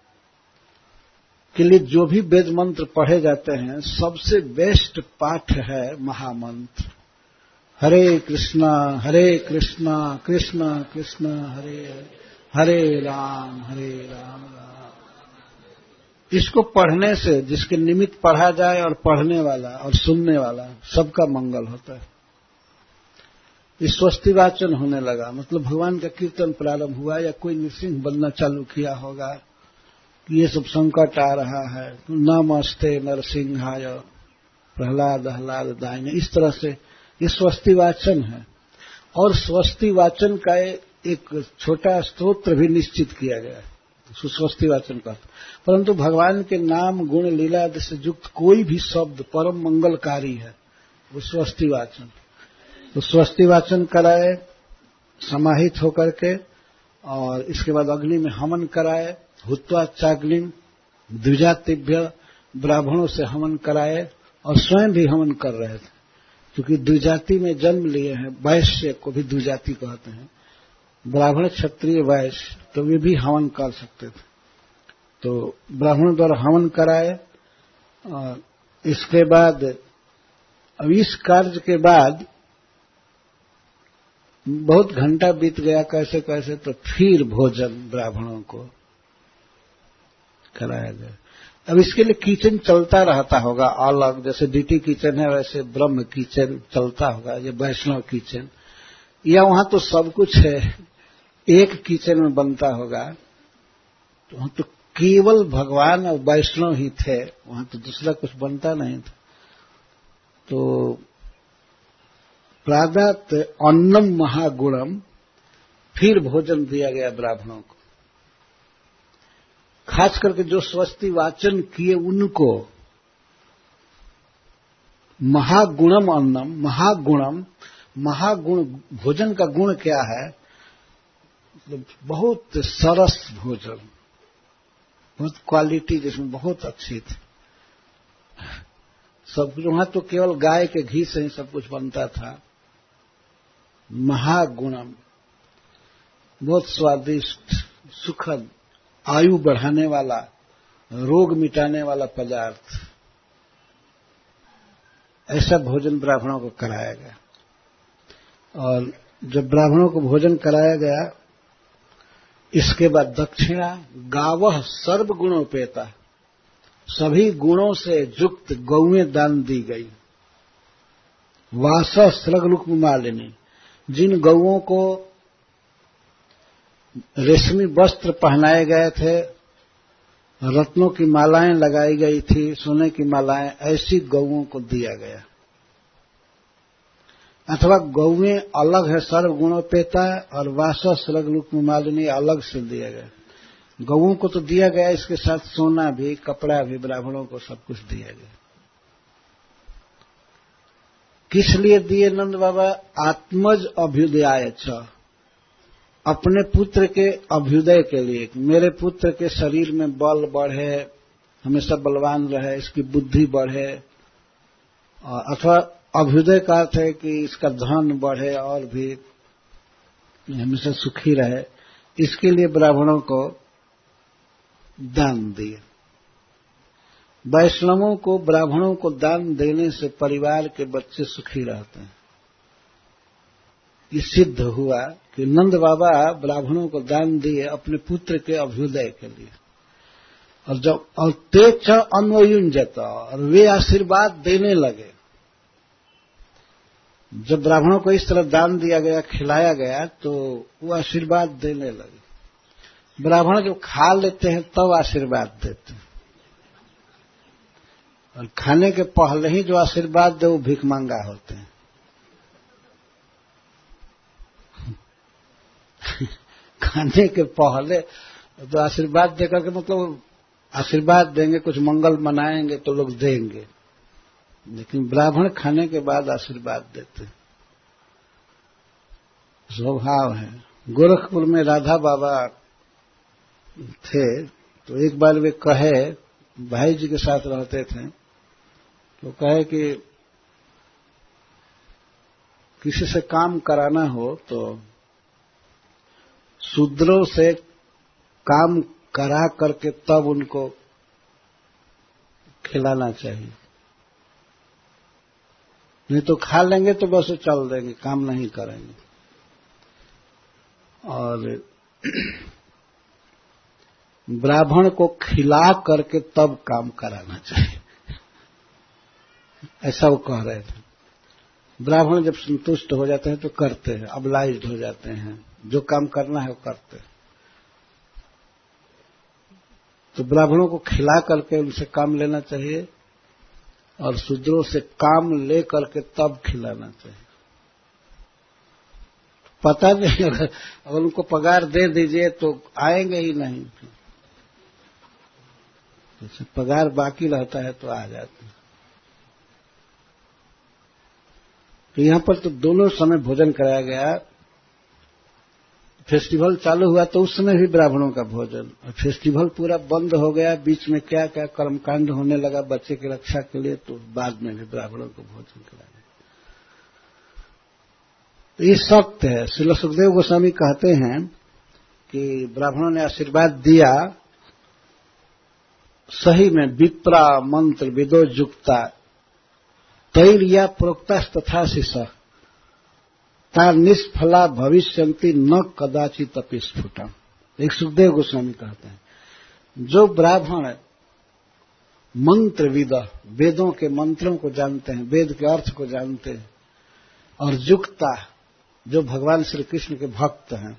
के लिए जो भी वेद मंत्र पढ़े जाते हैं, सबसे बेस्ट पाठ है महामंत्र, हरे कृष्णा हरे कृष्णा कृष्णा कृष्णा हरे हरे राम हरे राम राम। इसको पढ़ने से, जिसके निमित्त पढ़ा जाए और पढ़ने वाला और सुनने वाला, सबका मंगल होता है। इस स्वस्ति वाचन होने लगा, मतलब भगवान का कीर्तन प्रारंभ हुआ, या कोई नृसिंह बनना चालू किया होगा कि ये सब संकट आ रहा है, नमस्ते नरसिंहाय प्रहलाद आह्लाद दायिने, इस तरह से ये स्वस्ति वाचन है। और स्वस्ति वाचन का एक छोटा स्तोत्र भी निश्चित किया गया है, सुस्वस्ति वाचन का। परंतु भगवान के नाम गुण लीला से युक्त कोई भी शब्द परम मंगलकारी है, वो स्वस्ति वाचन। तो स्वस्ति वाचन कराए समाहित होकर के, और इसके बाद अग्नि में हवन कराए, हुत्वा चाग्निम द्विजातिभ्य, ब्राह्मणों से हवन कराए, और स्वयं भी हवन कर रहे थे, क्योंकि द्विजाति में जन्म लिए हैं। वैश्य को भी द्विजाति कहते हैं, ब्राह्मण क्षत्रिय वैश्य, तो वे भी हवन कर सकते थे। तो ब्राह्मण द्वारा हवन कराए, और इसके बाद, अब इस कार्य के बाद बहुत घंटा बीत गया, कैसे कैसे, तो फिर भोजन ब्राह्मणों को कराया गया। अब इसके लिए किचन चलता रहता होगा अलग, जैसे डीटी किचन है वैसे ब्रह्म किचन चलता होगा, ये वैष्णव किचन, या वहां तो सब कुछ है, एक किचन में बनता होगा। तो वहां तो केवल भगवान और वैष्णव ही थे, वहां तो दूसरा कुछ बनता नहीं था। तो प्रादात अन्नम महागुणम, फिर भोजन दिया गया ब्राह्मणों को। खास करके जो स्वस्ति वाचन किए उनको महागुणम अन्नम, महागुणम, महागुण, भोजन का गुण क्या है, बहुत सरस भोजन, बहुत क्वालिटी जिसमें बहुत अच्छी थी। सब वहां तो केवल गाय के घी से ही सब कुछ बनता था। महागुणम, बहुत स्वादिष्ट, सुखद, आयु बढ़ाने वाला, रोग मिटाने वाला पदार्थ, ऐसा भोजन ब्राह्मणों को कराया गया। और जब ब्राह्मणों को भोजन कराया गया, इसके बाद दक्षिणा गावह सर्व गुणोपेता, सभी गुणों से युक्त गौएं दान दी गई। वासः स्रगलुक्मालिनी, जिन गौओं को रेशमी वस्त्र पहनाए गए थे, रत्नों की मालाएं लगाई गई थी, सोने की मालाएं, ऐसी गौओं को दिया गया। अथवा गौएं अलग है सर्वगुणोपेता और वासः स्रगलुक्मालिनी अलग से दिया गया। गौओं को तो दिया गया, इसके साथ सोना भी, कपड़ा भी, ब्राह्मणों को सब कुछ दिया गया। किस लिए दिए नंद बाबा? आत्मज अभ्युदयाय छ, अपने पुत्र के अभ्युदय के लिए। मेरे पुत्र के शरीर में बल बढ़े, हमेशा बलवान रहे, इसकी बुद्धि बढ़े, अथवा अभ्युदय का अर्थ है कि इसका धन बढ़े और भी हमेशा सुखी रहे, इसके लिए ब्राह्मणों को दान दिए। वैष्णवों को ब्राह्मणों को दान देने से परिवार के बच्चे सुखी रहते हैं। ये सिद्ध हुआ कि नंद बाबा ब्राह्मणों को दान दिए अपने पुत्र के अभ्युदय के लिए। और जब और ते च अन्वयुंजत, और वे आशीर्वाद देने लगे। जब ब्राह्मणों को इस तरह दान दिया गया, खिलाया गया, तो वो आशीर्वाद देने लगे। ब्राह्मण जब खा लेते हैं तब आशीर्वाद देते हैं, और खाने के पहले ही जो आशीर्वाद दे वो भीख मांगा होते हैं। खाने के पहले तो आशीर्वाद देकर के, मतलब आशीर्वाद देंगे, कुछ मंगल मनाएंगे तो लोग देंगे, लेकिन ब्राह्मण खाने के बाद आशीर्वाद देते। स्वभाव है। गोरखपुर में राधा बाबा थे, तो एक बार वे कहे, भाई जी के साथ रहते थे, तो कहे कि किसी से काम कराना हो तो शूद्रों से काम करा करके तब उनको खिलाना चाहिए, नहीं तो खा लेंगे तो बस चल देंगे, काम नहीं करेंगे। और ब्राह्मण को खिला करके तब काम कराना चाहिए, ऐसा वो कह रहे थे। ब्राह्मण जब संतुष्ट हो जाते हैं तो करते हैं, अबलाइज्ड हो जाते हैं, जो काम करना है वो करते हैं। तो ब्राह्मणों को खिला करके उनसे काम लेना चाहिए, और शूद्रों से काम ले करके तब खिलाना चाहिए। पता नहीं, अगर अगर उनको पगार दे दीजिए तो आएंगे ही नहीं, तो पगार बाकी रहता है तो आ जाते हैं। तो यहां पर तो दोनों समय भोजन कराया गया। फेस्टिवल चालू हुआ तो उस समय भी ब्राह्मणों का भोजन, और फेस्टिवल पूरा बंद हो गया, बीच में क्या क्या कर्मकांड होने लगा बच्चे की रक्षा के लिए, तो बाद में भी ब्राह्मणों को भोजन कराया। तो ये सत्य है। श्रील सुखदेव गोस्वामी कहते हैं कि ब्राह्मणों ने आशीर्वाद दिया, सही में विप्रा मंत्र विदो युक्ता तैर्या प्रोक्ता तथा शिष ता निष्फला भविष्यन्ति न कदाचित अपि स्फुटम। एक सुखदेव गोस्वामी कहते हैं, जो ब्राह्मण मंत्रविद, वेदों के मंत्रों को जानते हैं, वेद के अर्थ को जानते हैं, और युक्ता, जो भगवान श्री कृष्ण के भक्त हैं,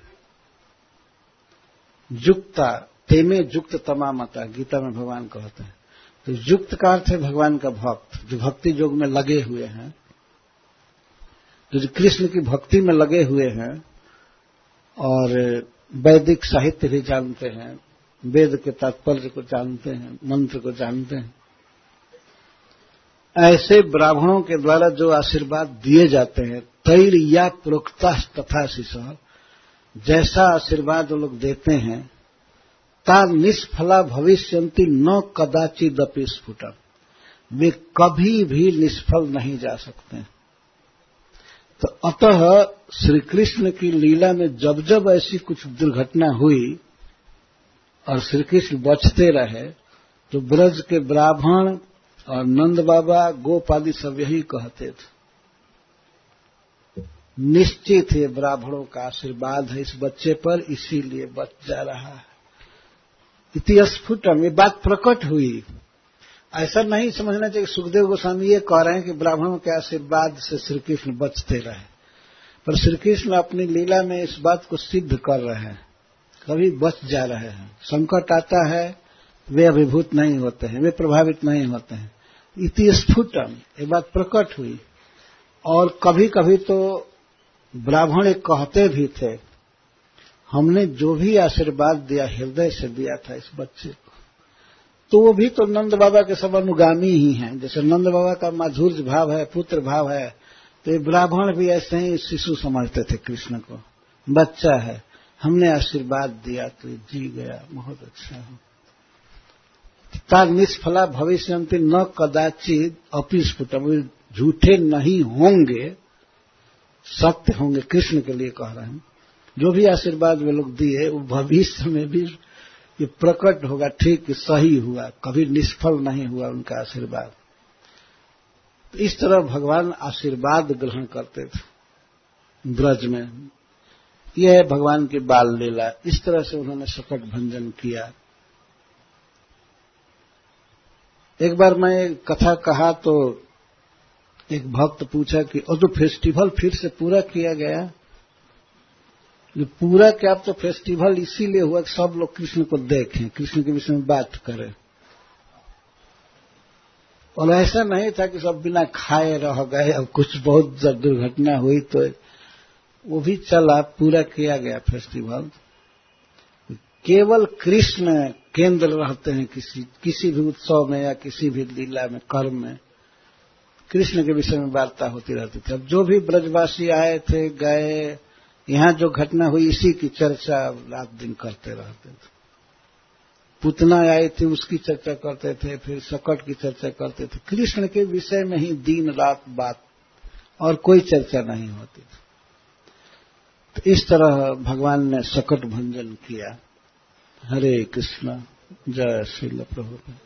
युक्ता तेमे युक्त तमामता, गीता में भगवान कहते हैं। तो युक्त का अर्थ है भगवान का भक्त, जो भक्ति योग में लगे हुए हैं, जो कृष्ण की भक्ति में लगे हुए हैं, और वैदिक साहित्य भी जानते हैं, वेद के तात्पर्य को जानते हैं, मंत्र को जानते हैं। ऐसे ब्राह्मणों के द्वारा जो आशीर्वाद दिए जाते हैं, तैर या प्रोक्ता तथा शिष, जैसा आशीर्वाद वो लोग देते हैं, ता निष्फला भविष्यन्ति न कदाचिदपि स्फुटम, वे कभी भी निष्फल नहीं जा सकते। तो अतः श्री कृष्ण की लीला में जब जब ऐसी कुछ दुर्घटना हुई और श्री कृष्ण बचते रहे, तो ब्रज के ब्राह्मण और नंद बाबा, गोप आदि सब यही कहते थे, निश्चित है ब्राह्मणों का आशीर्वाद है इस बच्चे पर, इसीलिए बच जा रहा है। इति स्फुटम, ये बात प्रकट हुई। ऐसा नहीं समझना चाहिए। सुखदेव गोस्वामी ये कह रहे हैं कि ब्राह्मणों के आशीर्वाद से श्री कृष्ण बचते रहे, पर श्री कृष्ण अपनी लीला में इस बात को सिद्ध कर रहे हैं, कभी बच जा रहे हैं। संकट आता है, वे अभिभूत नहीं होते हैं, वे प्रभावित नहीं होते हैं। इति स्फुटम, ये बात प्रकट हुई। और कभी कभी तो ब्राह्मण एक कहते भी थे, हमने जो भी आशीर्वाद दिया हृदय से दिया था इस बच्चे को। तो वो भी तो नंद बाबा के सब अनुगामी ही हैं। जैसे नंद बाबा का माधुर्य भाव है, पुत्र भाव है, तो ये ब्राह्मण भी ऐसे ही शिशु समझते थे कृष्ण को, बच्चा है, हमने आशीर्वाद दिया तो जी गया, बहुत अच्छा है। तार निष्फला भविष्यन्ति न कदाचित अपि स्फुटम, झूठे नहीं होंगे, सत्य होंगे। कृष्ण के लिए कह रहे हैं, जो भी आशीर्वाद वे लोग दिए वो भविष्य में भी ये प्रकट होगा, ठीक सही हुआ, कभी निष्फल नहीं हुआ उनका आशीर्वाद। तो इस तरह भगवान आशीर्वाद ग्रहण करते थे ब्रज में। यह है भगवान की बाल लीला। इस तरह से उन्होंने सकट भंजन किया। एक बार मैं कथा कहा तो एक भक्त पूछा कि ओ तो फेस्टिवल फिर से पूरा किया गया। ये पूरा क्या, अब तो फेस्टिवल इसीलिए हुआ कि सब लोग कृष्ण को देखें, कृष्ण के विषय में बात करें। और ऐसा नहीं था कि सब बिना खाए रह गए, अब कुछ बहुत जब दुर्घटना हुई तो वो भी चला, पूरा किया गया फेस्टिवल। केवल कृष्ण केंद्र रहते हैं किसी किसी भी उत्सव में या किसी भी लीला में, कर्म में कृष्ण के विषय में वार्ता होती रहती थी। अब जो भी ब्रजवासी आए थे, गए, यहाँ जो घटना हुई इसी की चर्चा रात दिन करते रहते थे। पुतना आई थी उसकी चर्चा करते थे, फिर सकट की चर्चा करते थे। कृष्ण के विषय में ही दिन रात बात, और कोई चर्चा नहीं होती थी। तो इस तरह भगवान ने सकट भंजन किया। हरे कृष्ण, जय श्रील प्रभुपाद।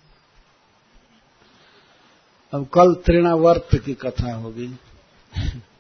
अब कल तृणावर्त की कथा होगी।